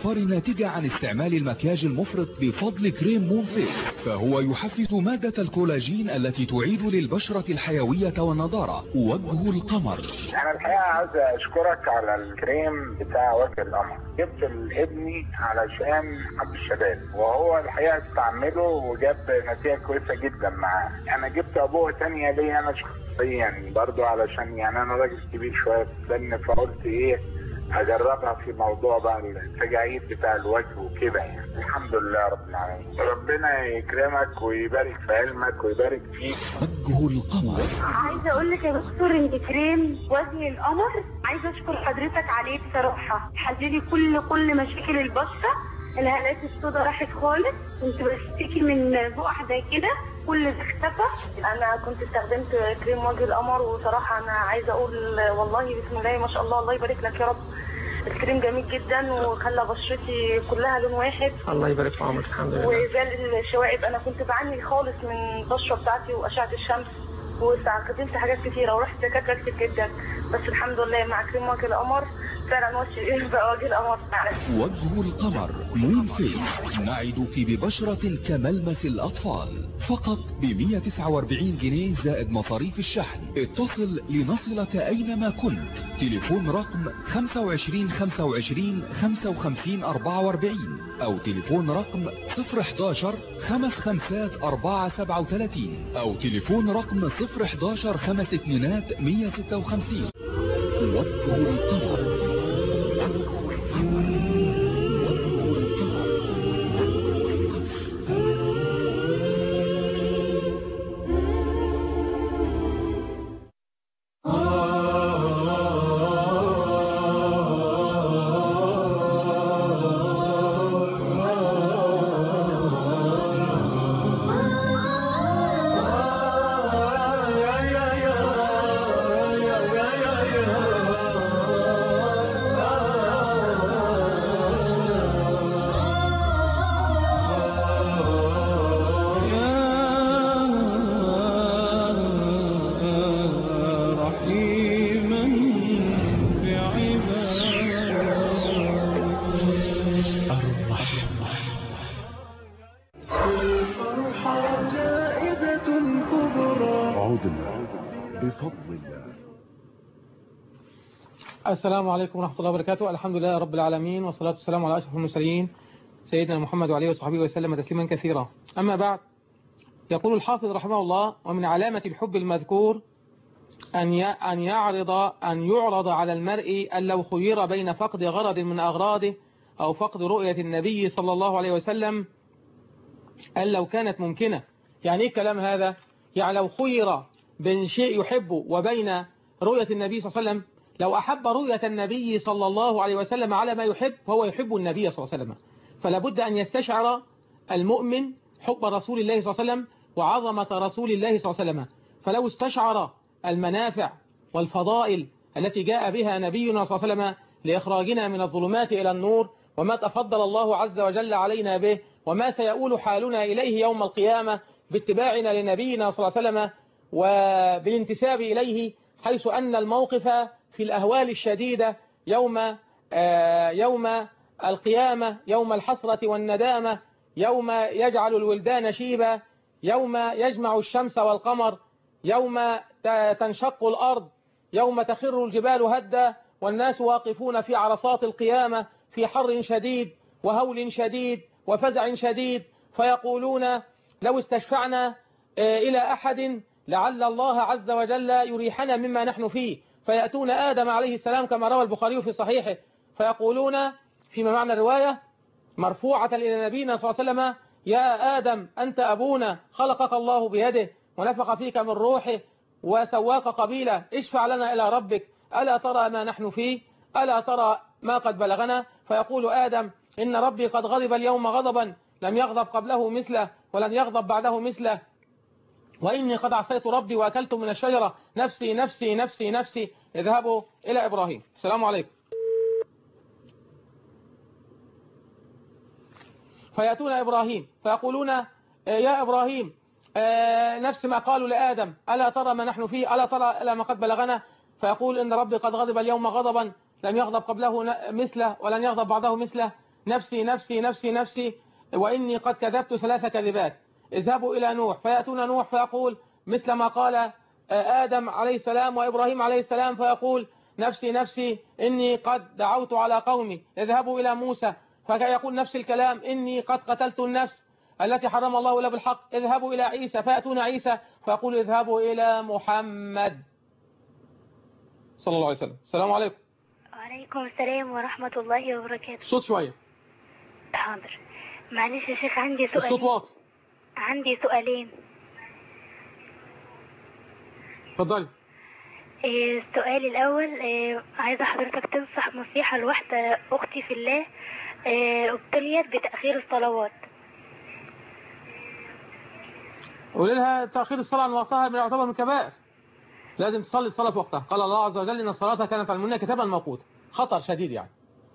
الأظفار الناتجة عن استعمال المكياج المفرط بفضل كريم مون فيس، فهو يحفز مادة الكولاجين التي تعيد للبشرة الحيوية والنضارة. وجه القمر. أنا الحقيقة عايز أشكرك على الكريم بتاع وجه القمر، جبت لابني علشان حب الشباب، وهو الحقيقة استعمله وجاب نتيجة كويسة جدا معاه. أنا جبت أبوه تانية ليا أنا شخصيا برضو، علشان يعني أنا راجل كبير شوية في السن، فقلت إيه اجربها في موضوع بقى التجاعيد بتاع الوجه وكده يعني. الحمد لله رب العالمين، ربنا يكرمك ويبارك في علمك ويبارك فيك. وجه القمر. عايزه اقول لك يا دكتور ان كريم وجه القمر عايزه اشكر حضرتك عليه بصراحه، حللي كل كل مشاكل البشره، الهالات السوداء راحت خالص، كنت بشتكي من بقع زي كده كل ده اختفى. انا كنت استخدمت كريم وجه القمر، وصراحه انا عايزه اقول والله بسم الله ما شاء الله، الله يبارك لك يا رب. الكريم جميل جدا وخلى بشرتي كلها لون واحد. الله يبارك في عمرك. الحمد لله. وزال الشوائب، انا كنت بعاني خالص من البشره بتاعتي واشعه الشمس، واستخدمت حاجات كتيره ورحت دكاتره كتير جدا، بس الحمد لله مع كريم وجه القمر فعلا وجه بقى وجه القمر فعلا. وجه القمر مون فيس، نعدك ببشرة كملمس الأطفال، فقط ب مئة وتسعة وأربعين جنيه زائد مصاريف الشحن. اتصل لنصلك أينما كنت. تليفون رقم خمسة وعشرين خمسة وعشرين خمسة وخمسين أربعة وأربعين أو تليفون رقم صفر حداشر خمس خمسات أربعة سبعة وثلاثين أو تليفون رقم صفر حداشر خمس اتنينات مية ستة وخمسين. وجه القمر. السلام عليكم ورحمة الله وبركاته. الحمد لله رب العالمين، والصلاة والسلام على أشرف المرسلين سيدنا محمد وعليه وصحبه وسلم تسليما كثيرا. أما بعد، يقول الحافظ رحمه الله: ومن علامة الحب المذكور أن أن يعرض أن يعرض على المرء أن لو خير بين فقد غرض من أغراضه أو فقد رؤية النبي صلى الله عليه وسلم أن لو كانت ممكنة. يعني إيه الكلام هذا؟ يعني لو خير بين شيء يحبه وبين رؤية النبي صلى الله عليه وسلم، لو أحب رؤية النبي صلى الله عليه وسلم على ما يحب فهو يحب النبي صلى الله عليه وسلم، فلا بد أن يستشعر المؤمن حب رسول الله صلى الله عليه وسلم وعظمة رسول الله صلى الله عليه وسلم. فلو استشعر المنافع والفضائل التي جاء بها نبينا صلى الله عليه وسلم لإخراجنا من الظلمات إلى النور، وما تفضل الله عز وجل علينا به، وما سيؤول حالنا إليه يوم القيامة باتباعنا لنبينا صلى الله عليه وسلم وبالانتساب إليه، حيث أن الموقف في الأهوال الشديدة يوم آه يوم القيامة، يوم الحسرة والندامة، يوم يجعل الولدان شيبا، يوم يجمع الشمس والقمر، يوم تنشق الأرض، يوم تخر الجبال هدا، والناس واقفون في عرصات القيامة في حر شديد وهول شديد وفزع شديد، فيقولون لو استشفعنا إلى أحد لعل الله عز وجل يريحنا مما نحن فيه، فيأتون آدم عليه السلام كما روى البخاري في صحيحه، فيقولون فيما معنى الرواية مرفوعة إلى نبينا صلى الله عليه وسلم: يا آدم أنت أبونا، خلقك الله بيده ونفخ فيك من روحه وسواك قبيلة، اشفع لنا إلى ربك، ألا ترى ما نحن فيه، ألا ترى ما قد بلغنا؟ فيقول آدم: إن ربي قد غضب اليوم غضبا لم يغضب قبله مثله ولن يغضب بعده مثله، وإني قد عصيت ربي وأكلت من الشجرة، نفسي نفسي نفسي نفسي، اذهبوا إلى إبراهيم. السلام عليكم. فيأتون إبراهيم فيقولون: يا إبراهيم، نفس ما قالوا لآدم، ألا ترى ما نحن فيه، ألا ترى إلى ما قد بلغنا؟ فيقول: إن ربي قد غضب اليوم غضبا لم يغضب قبله مثله ولن يغضب بعده مثله، نفسي نفسي نفسي نفسي وإني قد كذبت ثلاث كذبات. اذهبوا إلى نوح فيأتون نوح فيقول مثل ما قال آدم عليه السلام وإبراهيم عليه السلام، فيقول نفسي نفسي إني قد دعوت على قومي. اذهبوا إلى موسى فيقول نفس الكلام إني قد قتلت النفس التي حرم الله إلا بالحق. اذهبوا إلى عيسى فيأتون عيسى فيقول اذهبوا إلى محمد صلى الله عليه وسلم. السلام عليكم. وعليكم السلام ورحمة الله وبركاته. صوت شوية. حاضر. معلش يا شيخ عندي سؤال. الصوت واطي. عندي سؤالين. اتفضلي. السؤال الأول عايزة حضرتك تنصح نصيحة لواحدة أختي في الله ابتليت بتأخير الصلوات. قولي لها تأخير الصلاة عن وقتها يعتبر من كبائر، لازم تصلي الصلاة في وقتها. قال الله عز وجل إن الصلاة كانت على المؤمنين كتابا موقوتا. خطر شديد يعني.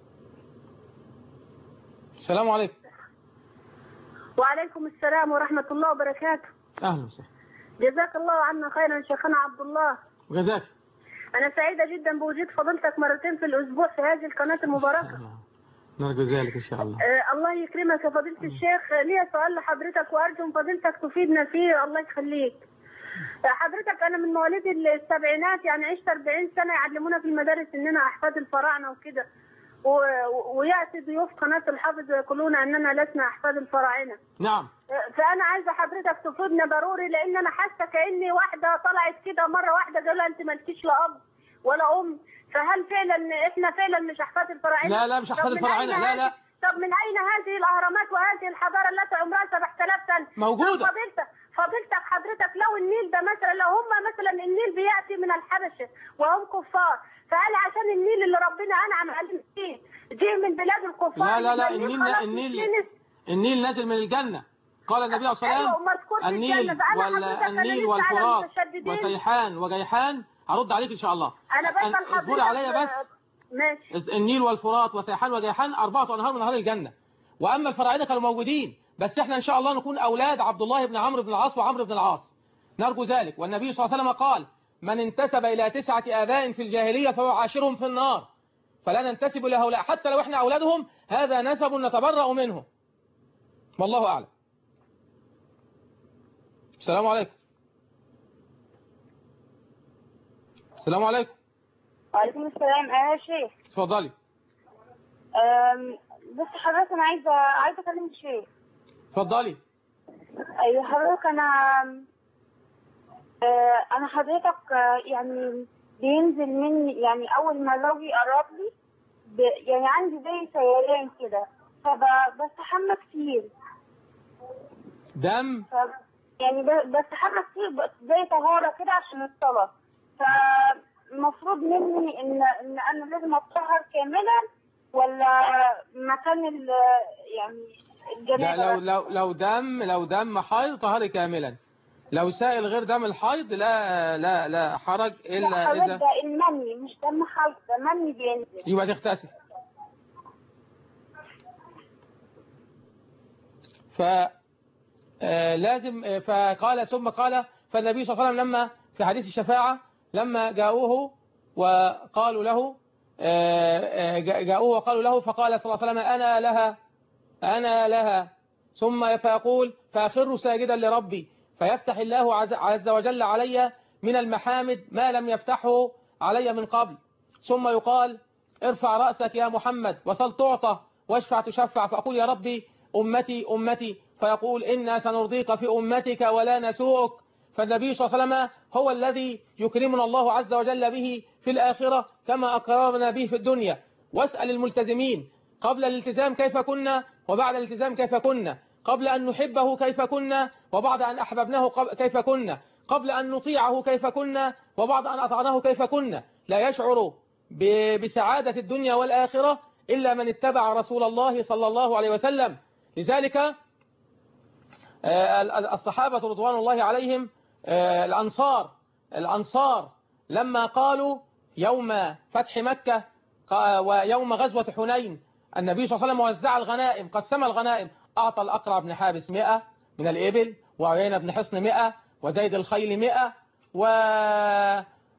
السلام عليكم. وعليكم السلام ورحمة الله وبركاته. أهلا وسهلا. جزاك الله عنا خيرا شيخنا عبد الله. جزاك. أنا سعيدة جدا بوجود فضيلتك مرتين في الأسبوع في هذه القناة المباركة. نرجو ذلك إن شاء الله. آه الله يكرمك يا فضيلة الشيخ. لي سؤال لحضرتك وأرجو فضيلتك تفيدنا فيه. الله يخليك. حضرتك أنا من مواليد السبعينات، يعني عشت أربعين سنة يعلمونا في المدارس إننا أحفاد الفراعنة وكده، ويأتي ضيوف قناة الحافظ ويقولون أننا لسنا أحفاد الفراعنة. نعم. فأنا عايزة حضرتك تفيدنا ضروري، لأن أنا حاسة كأني واحدة طلعت كده مرة واحدة قالوا أنت مالكيش لا أب ولا أم، فهل فعلا إحنا فعلا مش أحفاد الفراعنة؟ لا لا مش أحفاد الفراعنة، لا لا. طب من أين هذه الأهرامات وهذه الحضارة التي عمرها سبعة آلاف سنة؟ موجودة. فضيلتك فضيلتك حضرتك لو النيل ده مثلا، لو هم مثلا النيل بيأتي من الحبشة وهم كفار، فهل عشان النيل اللي ربنا أنعم عليه فيه جه من بلاد الكفار؟ لا لا لا النيل النيل النيل نازل من الجنة. قال النبي عليه الصلاة والسلام النيل والنيل والفرات وسيحان وجيحان. هرد عليك إن شاء الله. أنا بسأل حضرتك. اصبري عليا بس. ماشي. النيل والفرات وسيحان وجيحان أربعة أنهار من أنهار الجنة. وأما الفراعنة كانوا موجودين، بس احنا إن شاء الله نكون أولاد عبد الله بن عمرو بن العاص وعمرو بن العاص، نرجو ذلك. والنبي صلى الله عليه وسلم قال من انتسب إلى تسعة آباء في الجاهلية فهو عاشرهم في النار، فلا ننتسب إلى هؤلاء حتى لو احنا أولادهم، هذا نسب نتبرأ منه. والله أعلم. السلام عليكم. السلام عليكم. وعليكم السلام. اه يا شيخ. اتفضلي. بس حضرتك انا عايزه عايزه اكلم الشيخ. اتفضلي. ايوه حضرتك انا آه انا حضرتك آه يعني بينزل مني، يعني اول ما الراجل يقرب لي يعني عندي زي سيلان كده، فبستحمى كتير. دم؟ يعني بستحمى كتير زي طهارة كده عشان الصلاة، فالمفروض مني ان ان انا لازم اتطهر كاملا ولا مكان ال يعني الجنابة؟ لا، لو لو لو دم لو دم حيض طهري كاملا. لو سائل غير دم الحيض لا لا لا حرج الا لا اذا ده المني مش دم حيض، ده مني بينزل. يبقى تغتسل. ف لازم. فقال ثم قال فالنبي صلى الله عليه وسلم لما في حديث الشفاعة لما جاءوه وقالوا له جاءوه وقالوا له فقال صلى الله عليه وسلم أنا لها أنا لها ثم فيقول فأخر ساجدا لربي فيفتح الله عز وجل علي من المحامد ما لم يفتحه علي من قبل، ثم يقال ارفع رأسك يا محمد وسل تعطى واشفع تشفع، فأقول يا ربي أمتي أمتي، فيقول إنا سنرضيك في أمتك ولا نسوءك. فالنبي صلى الله عليه وسلم هو الذي يكرمنا الله عز وجل به في الآخرة كما أكرمنا به في الدنيا. واسأل الملتزمين قبل الالتزام كيف كنا وبعد الالتزام كيف كنا، قبل أن نحبه كيف كنا وبعد أن أحببناه كيف كنا، قبل أن نطيعه كيف كنا وبعد أن أطعناه كيف كنا. لا يشعر بسعادة الدنيا والآخرة إلا من اتبع رسول الله صلى الله عليه وسلم. لذلك الصحابة رضوان الله عليهم الأنصار الأنصار لما قالوا يوم فتح مكة ويوم غزوة حنين النبي صلى الله عليه وسلم وزع الغنائم، قسم الغنائم، أعطى الأقرع بن حابس مئة من الإبل وعيينة بن حصن مئة وزيد الخيل مئة و...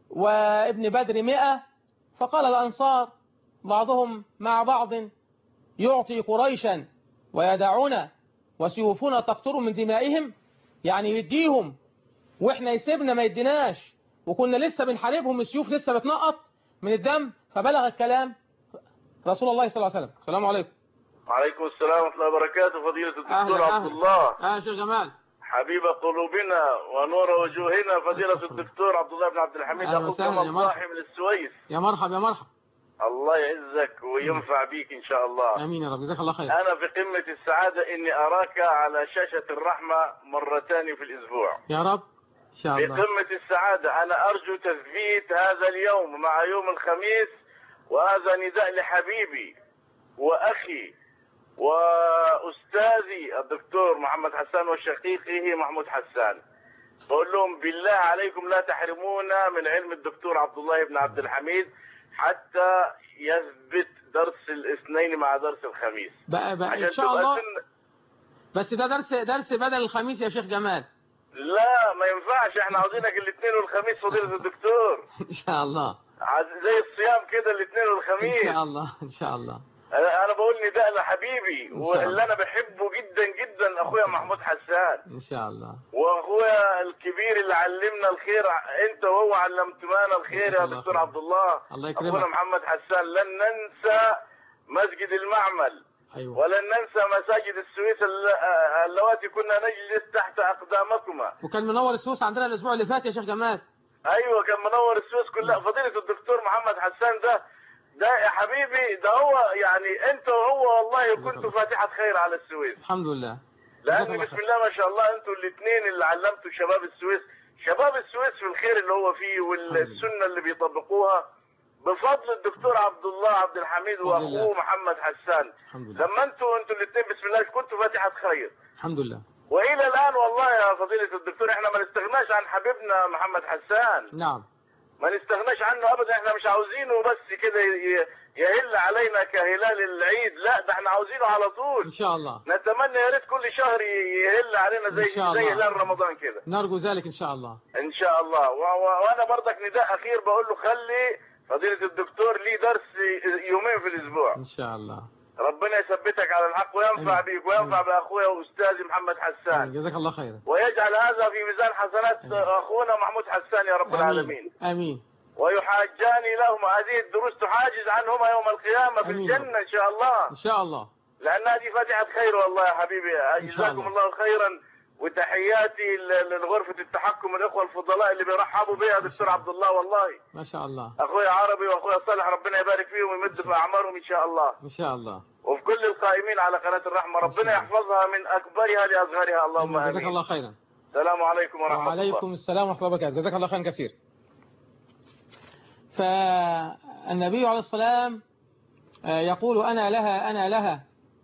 وابن بدر مئة. فقال الأنصار بعضهم مع بعض يعطي قريشا ويدعنا وسيوفنا تقطر من دمائهم، يعني يديهم واحنا يسيبنا ما يديناش، وكنا لسه بنحاربهم السيوف لسه بتنقط من الدم. فبلغ الكلام رسول الله صلى الله عليه وسلم. السلام عليكم. وعليكم السلام ورحمة الله وبركاته. فضيلة الدكتور عبد الله. أهلا شيخ جمال. حبيب قلوبنا ونور وجوهنا فضيلة الدكتور عبد الله بن عبد الحميد، أخوك مصاحي من السويس. يا مرحبا يا مرحبا. الله يعزك وينفع بيك إن شاء الله. آمين يا رب، جزاك الله خير. أنا في قمة السعادة إني أراك على شاشة الرحمة مرتان في الأسبوع. يا رب إن شاء الله. في قمة السعادة. أنا أرجو تثبيت هذا اليوم مع يوم الخميس، وهذا نداء لحبيبي وأخي وأستاذي الدكتور محمد حسان وشقيقه محمود حسان. بقول لهم بالله عليكم لا تحرمونا من علم الدكتور عبد الله بن عبد الحميد حتى يثبت درس الاثنين مع درس الخميس. بقى بقى إن شاء الله. سن... بس ده درس درس بدل الخميس يا شيخ جمال. لا ما ينفعش، احنا عاوزينك الاثنين والخميس فضيلة الدكتور. إن شاء الله. زي الصيام كده الاثنين والخميس. إن شاء الله إن شاء الله. انا بقول نداء لحبيبي واللي انا بحبه جدا جدا اخويا محمود حسان ان شاء الله، واخويا الكبير اللي علمنا الخير، انت وهو علمتنا الخير يا دكتور عبد الله. الله يكرمك. اخونا محمد حسان لن ننسى مسجد المعمل. أيوة. ولن ننسى مساجد السويس اللواتي كنا نجلس تحت اقدامكما. وكان منور السويس عندنا الاسبوع اللي فات يا شيخ جمال. ايوه كان منور السويس كلها. فضيلة الدكتور محمد حسان ده ده يا حبيبي ده هو يعني انت وهو والله كنتوا فاتحة خير على السويس. الحمد لله. لان بسم الله ما شاء الله انتوا الاثنين اللي علمتوا شباب السويس، شباب السويس في الخير اللي هو فيه والسنة اللي بيطبقوها بفضل الدكتور عبد الله عبد الحميد واخوه محمد حسان. لما انتوا انتوا الاثنين بسم الله كنتوا فاتحة خير. الحمد لله. والى الان والله يا فضيلة الدكتور احنا ما نستغناش عن حبيبنا محمد حسان. نعم. ما نستغناش عنه ابدا، احنا مش عاوزينه بس كده يهل علينا كهلال العيد، لا ده احنا عاوزينه على طول ان شاء الله. نتمنى يا ريت كل شهر يهل علينا زي زي هلال رمضان كده. نرجو ذلك ان شاء الله. ان شاء الله. وانا برضك نداء اخير بقول له خلي فضيلة الدكتور لي درس يومين في الاسبوع ان شاء الله. ربنا يثبتك على الحق وينفع بيك وينفع باخويا واستاذي محمد حسان. جزاك الله خيرا. ويجعل هذا في ميزان حسنات اخونا محمود حسان يا رب آمين. العالمين. امين. ويحاجان لهما هذه الدروس تحاجز عنهما يوم القيامة في الجنة ان شاء الله. ان شاء الله. لان هذه فاتحة خير والله يا حبيبي. جزاكم الله خيرا وتحياتي لغرفة التحكم الاخوة الفضلاء اللي بيرحبوا بها دكتور عبد الله والله. ما شاء الله. اخويا عربي واخويا صالح ربنا يبارك فيهم ويمد في اعمارهم ان شاء الله. ان شاء الله. وفي كل القائمين على قناة الرحمة ربنا يحفظها من اكبرها لاصغرها اللهم امين. جزاك الله خيرا. السلام عليكم ورحمة الله. وعليكم السلام ورحمة الله وبركاته. جزاك الله خيرا كثير. فالنبي عليه السلام يقول أنا لها أنا لها،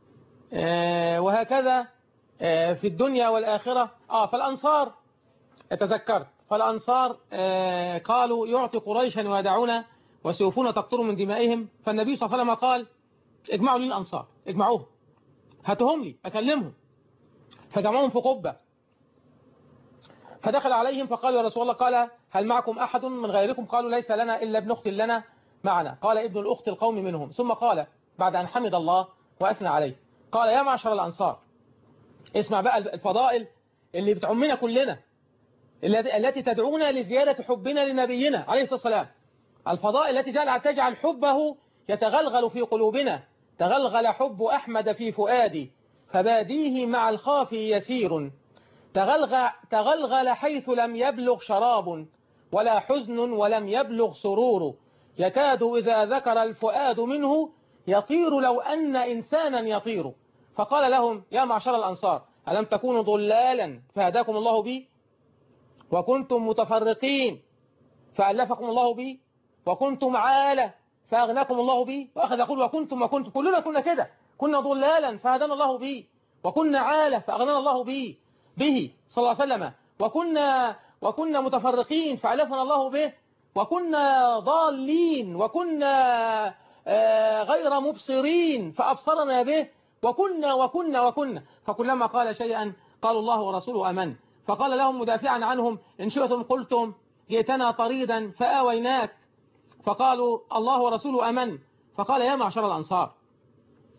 وهكذا في الدنيا والآخرة. آه فالأنصار تذكرت، فالأنصار قالوا يعطي قريشا ويدعونا وسيوفنا تقطر من دمائهم. فالنبي صلى الله عليه وسلم قال اجمعوا لي الأنصار، اجمعوهم هاتهم لي أكلمهم. فجمعوهم في قبة، فدخل عليهم فقال يا رسول الله، قال هل معكم أحد من غيركم؟ قالوا ليس لنا إلا ابن أخت لنا معنا. قال ابن الأخت القوم منهم. ثم قال بعد أن حمد الله وأثنى عليه قال يا معشر الأنصار، اسمع بقى الفضائل اللي بتعمنا كلنا، التي تدعونا لزيادة حبنا لنبينا عليه الصلاة والسلام. الفضائل التي تجعل حبه يتغلغل في قلوبنا. تغلغل حب أحمد في فؤادي فباديه مع الخافي يسير. تغلغل, تغلغل حيث لم يبلغ شراب ولا حزن ولم يبلغ سرور. يكاد إذا ذكر الفؤاد منه يطير لو أن إنسانا يطير. فقال لهم يا معشر الأنصار ألم تكونوا ضلالا فهداكم الله بي، وكنتم متفرقين فألفكم الله بي، وكنتم عالة فأغناكم الله بي. وأخذ يقول وكنتم وكنتم كلنا كنا كده، كنا ضلالا فهدانا الله بي، وكنا عالة فأغنانا الله بي به صلى الله عليه وسلم، وكنا وكنا متفرقين فألفنا الله به، وكنا ضالين وكنا غير مبصرين فأبصرنا به، وكنا وكنا وكنا. فكلما قال شيئا قالوا الله ورسوله أمن. فقال لهم مدافعا عنهم إن شئتم قلتم جئتنا طريدا فآويناك. فقالوا الله ورسوله أمن. فقال يا معشر الأنصار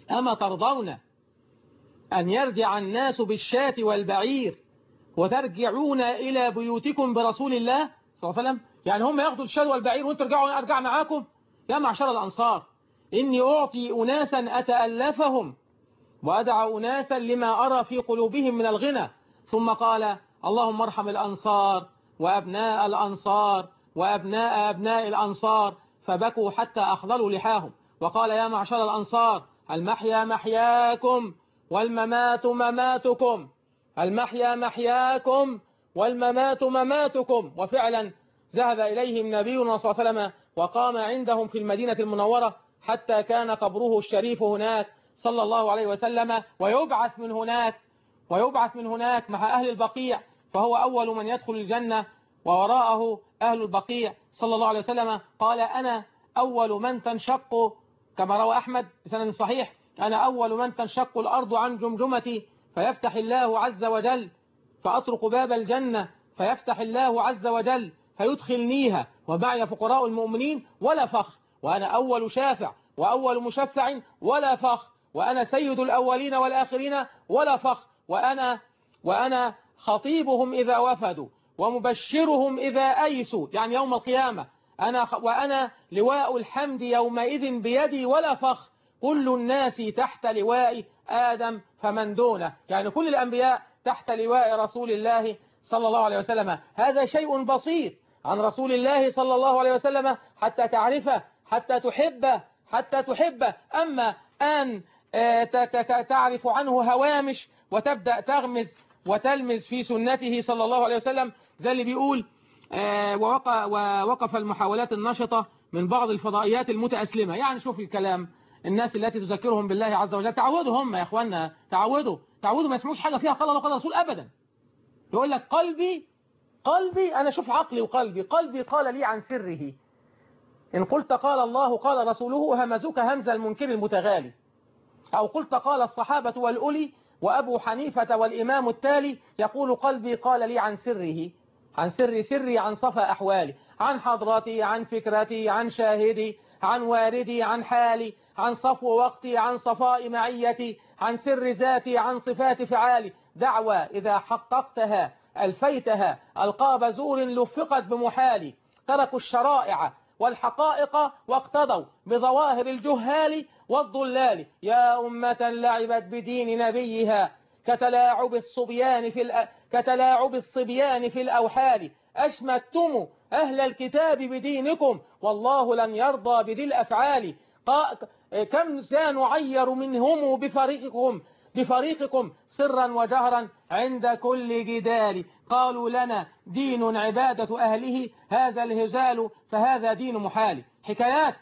أما ترضون أن يرجع الناس بالشاة والبعير وترجعون إلى بيوتكم برسول الله صلى الله عليه وسلم؟ يعني هم ياخدوا الشاة والبعير وانتم ترجعوا أرجع معاكم؟ يا معشر الأنصار، إني أعطي أناسا أتألفهم وأدع أناسا لما أرى في قلوبهم من الغنى. ثم قال اللهم ارحم الأنصار وأبناء الأنصار وأبناء أبناء الأنصار، فبكوا حتى أخضلوا لحاهم. وقال يا معشر الأنصار، المحيا محياكم والممات مماتكم، المحيا محياكم والممات مماتكم. وفعلا ذهب إليهم نبينا صلى الله عليه وسلم وقام عندهم في المدينة المنورة حتى كان قبره الشريف هناك صلى الله عليه وسلم، ويبعث من هناك ويبعث من هناك مع أهل البقيع، فهو أول من يدخل الجنة ووراءه أهل البقيع صلى الله عليه وسلم. قال أنا أول من تنشق، كما روى أحمد بسند صحيح، أنا أول من تنشق الأرض عن جمجمتي فيفتح الله عز وجل، فأطرق باب الجنة فيفتح الله عز وجل فيدخلنيها ومعي فقراء المؤمنين ولا فخر، وأنا أول شافع وأول مشفع ولا فخر، وأنا سيد الأولين والآخرين ولا فخر، وأنا وأنا خطيبهم إذا وفدوا ومبشرهم إذا أيسوا، يعني يوم القيامة أنا وأنا لواء الحمد يومئذ بيدي ولا فخر، كل الناس تحت لواء آدم فمن دونه، يعني كل الأنبياء تحت لواء رسول الله صلى الله عليه وسلم. هذا شيء بسيط عن رسول الله صلى الله عليه وسلم حتى تعرفه، حتى تحبه، حتى تحبه. أما أن تعرف عنه هوامش وتبدأ تغمز وتلمز في سنته صلى الله عليه وسلم، زي اللي بيقول ووقف المحاولات النشطة من بعض الفضائيات المتأسلمة. يعني شوف الكلام، الناس التي تذكرهم بالله عز وجل، تعودوا هم يا اخوانا، تعودوا تعودوا ما يسمعوش حاجة فيها قال الله قال رسول أبدا. يقول لك قلبي قلبي أنا شوف عقلي وقلبي قلبي قال لي عن سره، إن قلت قال الله قال رسوله همزوك همز المنكر المتغالي، أو قلت قال الصحابة والأولي وأبو حنيفة والإمام التالي، يقول قلبي قال لي عن سره، عن سر سري، عن صفا أحوالي، عن حضرتي، عن فكرتي، عن شاهدي، عن واردي، عن حالي، عن صفو وقتي، عن صفاء معيتي، عن سر ذاتي، عن صفات فعالي. دعوى إذا حققتها ألفيتها ألقاب زور لفقت بمحالي، تركوا الشرائع والحقائق واقتضوا بظواهر الجهال والضلال. يا أمة لعبت بدين نبيها كتلاعب الصبيان في الأ... كتلاعب الصبيان في الأوحال، أشمتم أهل الكتاب بدينكم والله لن يرضى بذي الأفعال. قا... كم سنعير منهم بفريقكم بفريقكم سرا وجهرا عند كل جدال، قالوا لنا دين عبادة أهله هذا الهزال فهذا دين محال. حكايات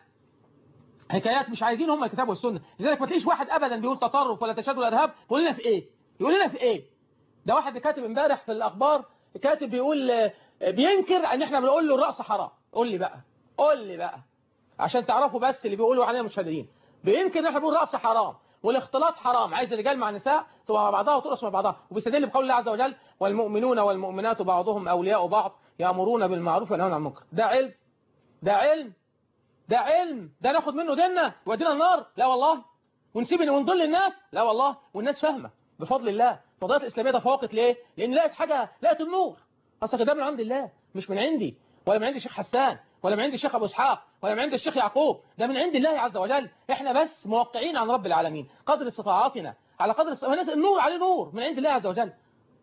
حكايات مش عايزين هم الكتاب والسنة. لذلك ما تلاقيش واحد أبدا بيقول تطرف ولا تشدد الإرهاب يقول لنا في إيه يقول لنا في إيه ده واحد كاتب امبارح في الأخبار، كاتب بيقول بينكر أن احنا بنقول له الرأس حرام. قول لي بقى قول لي بقى عشان تعرفوا بس اللي بيقولوا علينا مشاهدين، بينكر ان احنا بنقول الرأس حرام والاختلاط حرام، عايز الرجال مع النساء تبقى مع بعضها وترقص مع بعضها، وبيستدل بقول الله عز وجل والمؤمنون والمؤمنات بعضهم أولياء بعض يأمرون بالمعروف وينهون عن المنكر. ده علم ده علم ده علم ده ناخد منه ديننا يودينا النار؟ لا والله. ونسيب ونضل الناس؟ لا والله. والناس فاهمه بفضل الله. الفضائيات الإسلامية تفوقت ليه؟ لأن لقت حاجة، لقت النور. أصل ده من عند الله مش من عندي ولا من عند الشيخ حسان ولا من عند الشيخ أبو إسحاق ولا من عند الشيخ يعقوب، ده من عند الله عز وجل. احنا بس موقعين عن رب العالمين قدر استطاعتنا، على قدر استطاعتنا. النور عليه نور من عند الله عز وجل،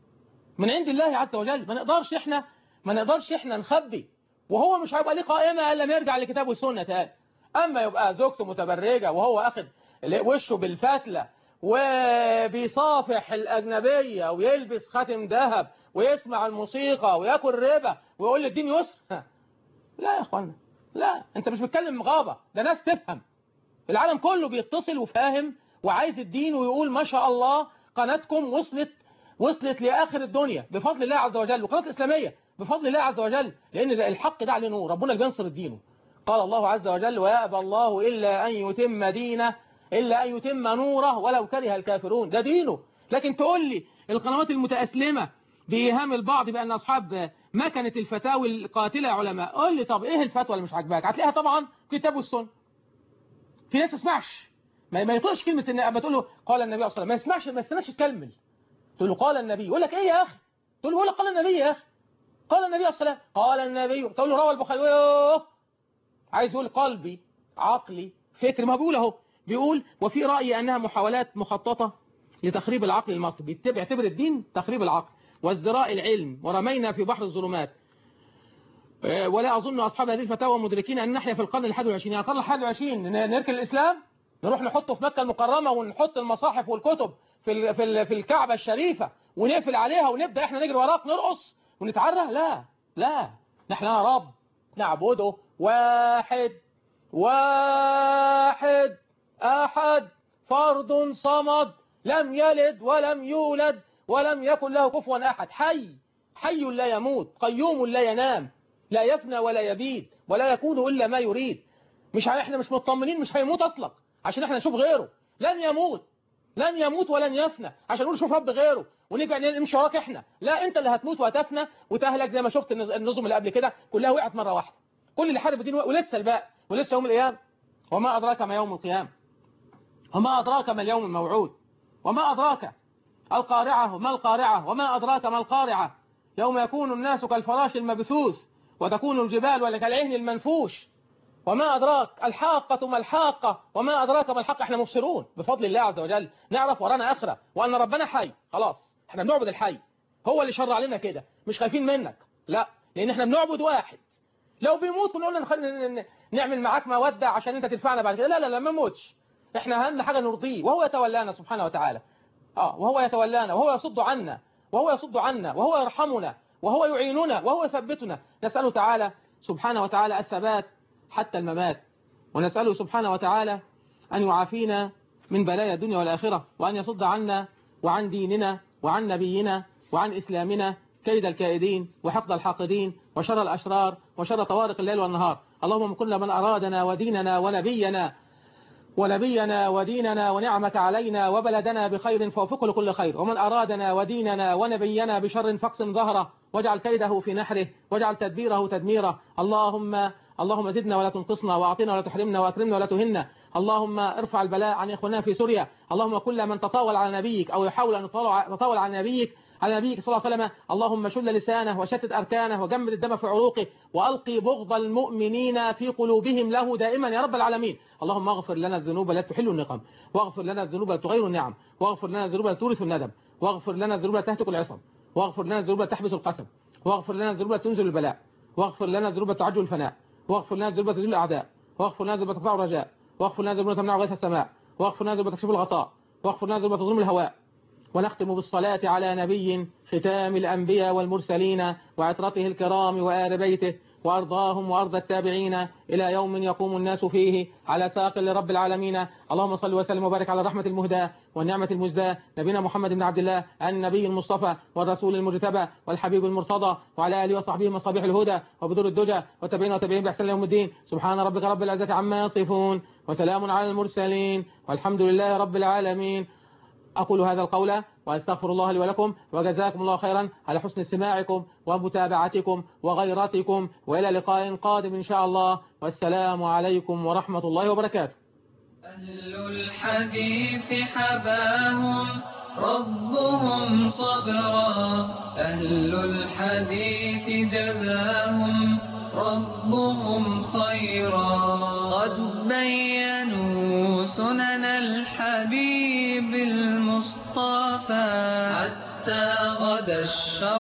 من عند الله عز وجل. ما نقدرش احنا ما نقدرش احنا نخبي، وهو مش هيبقى ليه قائمة إلا ما يرجع لكتاب والسنة تاني. أما يبقى زوجته متبرجة وهو أخذ وشه بالفتلة وبيصافح الأجنبية ويلبس خاتم ذهب ويسمع الموسيقى ويأكل ربا ويقول لي الدين يسر، لا يا اخوانا لا. انت مش بتكلم غابة، ده ناس تفهم. العالم كله بيتصل وفاهم وعايز الدين ويقول ما شاء الله قناتكم وصلت وصلت لآخر الدنيا بفضل الله عز وجل، وقناة الإسلامية بفضل الله عز وجل، لأن الحق ده عليه نور، ربنا اللي بينصر دينه. قال الله عز وجل ويأبى الله إلا أن يتم دينه إلا أن يتم نوره ولو كره الكافرون. ده دينه. لكن تقول لي القنوات المتأسلمة بإيهام البعض بأن أصحاب مكنة الفتاوي القاتلة علماء، قول لي طب إيه الفتوى اللي مش عاجباك؟ هتلاقيها طبعا في كتاب والسنة. في ناس تسمعش ما ما يطقش كلمه ان اما تقول له قال النبي صلى الله عليه وسلم ما يسمعش ما يستناش تكمل. تقول له قال النبي يقول لك ايه يا اخي؟ تقول له قال النبي يا اخي قال النبي صلى الله عليه وسلم قال النبي تقول له روى البخاري عايز يقول قلبي عقلي فكر ما بيقول اهو بيقول وفي رأيي أنها محاولات مخططة لتخريب العقل المصري بيتبع اعتبر الدين تخريب العقل وازدراء العلم ورمينا في بحر الظلمات ولا أظن أصحاب هذه الفتاوى مدركين أن نحيا في القرن الحادي والعشرين يعني القرن الحادي والعشرين نركن الإسلام نروح نحطه في مكة المكرمة ونحط المصاحف والكتب في في في الكعبة الشريفة ونقفل عليها ونبدأ احنا نجري وراك نرقص ونتعرى لا لا نحن رب نعبده واحد واحد أحد فرد صمد لم يلد ولم يولد ولم يكن له كفوا أحد حي حي لا يموت قيوم لا ينام لا يفنى ولا يبيد ولا يكون إلا ما يريد مش احنا مش مطمنين مش هيموت أصلا عشان احنا نشوف غيره لن يموت لن يموت ولن يفنى عشان نقول شوف رب غيره ونرجع نمشي وراك احنا لا انت اللي هتموت وهتفنى وتهلك زي ما شفت النظم اللي قبل كده كلها وقعت مرة واحدة كل اللي حارب الدين ولسه الباقي ولسه يوم القيامة وما أدراك ما يوم القيامة وما أدراك ما اليوم الموعود وما أدراك القارعة وما القارعة وما أدراك ما القارعة يوم يكون الناس كالفراش المبثوث وتكون الجبال ولا كالعهن المنفوش وما أدراك الحاقة ما الحاقة وما أدراك ما الحق احنا مبصرون بفضل الله عز وجل نعرف ورانا آخرة وأن ربنا حي خلاص احنا بنعبد الحي هو اللي شرع لنا كده مش خايفين منك لا لأن احنا بنعبد واحد لو بيموت ونقول له نعمل معاك مودة عشان انت تدفعنا بعد كده لا لا لا ما نموتش احنا اهم حاجة نرضيه وهو يتولانا سبحانه وتعالى اه وهو يتولانا وهو يصد عنا وهو يصد عنا وهو يرحمنا وهو يعيننا وهو يثبتنا نسأله تعالى سبحانه وتعالى الثبات حتى الممات ونسأله سبحانه وتعالى أن يعافينا من بلايا الدنيا والآخرة وأن يصد عنا وعن ديننا وعن نبينا وعن إسلامنا كيد الكائدين وحقد الحاقدين وشر الأشرار وشر طوارق الليل والنهار اللهم كل من أرادنا وديننا ونبينا ونبينا وديننا ونعمك علينا وبلدنا بخير فوفقه لكل خير ومن أرادنا وديننا ونبينا بشر فاقسم ظهره واجعل كيده في نحره واجعل تدبيره تدميره اللهم اللهم زدنا ولا تنقصنا واعطنا ولا تحرمنا واكرمنا ولا تهنا اللهم ارفع البلاء عن اخواننا في سوريا اللهم كل من تطاول على نبيك او يحاول ان يتطاول على نبيك على نبيك صلى الله عليه وسلم اللهم شل لسانه وشتت أركانه وجمد الدم في عروقه وألقي بغض المؤمنين في قلوبهم له دائما يا رب العالمين اللهم اغفر لنا الذنوب لا تحل النقم واغفر لنا الذنوب لا تغير النعم واغفر لنا الذنوب لا تورث الندم واغفر لنا الذنوب لا تهتك العصم واغفر لنا الذنوب لا تحبس القسم واغفر لنا الذنوب لا تنزل البلاء واغفر لنا الذنوب لا تعجل الفناء واغفر لنا الذنوب لا تذل الأعداء واغفر لنا الذنوب لا تقطع الرجاء واغفر لنا الذنوب لا تمنع غيث السماء واغفر لنا الذنوب لا تكشف الغطاء واغفر لنا الذنوب لا تظلم الهواء ونختم بالصلاة على نبي ختام الأنبياء والمرسلين وعترته الكرام وآل بيته وأرضاهم وأرض التابعين إلى يوم يقوم الناس فيه على ساق لرب العالمين اللهم صل وسلم وبارك على الرحمة المهداة والنعمة المزداة نبينا محمد بن عبد الله النبي المصطفى والرسول المجتبى والحبيب المرتضى وعلى آله وصحبه مصابيح الهدى وبدور الدجى والتابعين وتابعين بإحسان يوم الدين سبحان ربك رب العزة عما يصفون وسلام على المرسلين والحمد لله رب العالمين أقول هذا القول وأستغفر الله لي ولكم وجزاكم الله خيرا على حسن استماعكم ومتابعتكم وغيرتكم وإلى لقاء قادم إن شاء الله والسلام عليكم ورحمة الله وبركاته. أهل الحديث حباهم ربهم صبرا أهل الحديث جزاهم ربهم خيرا قد بينوا سنن الحبيب المصطفى حتى غدا الشر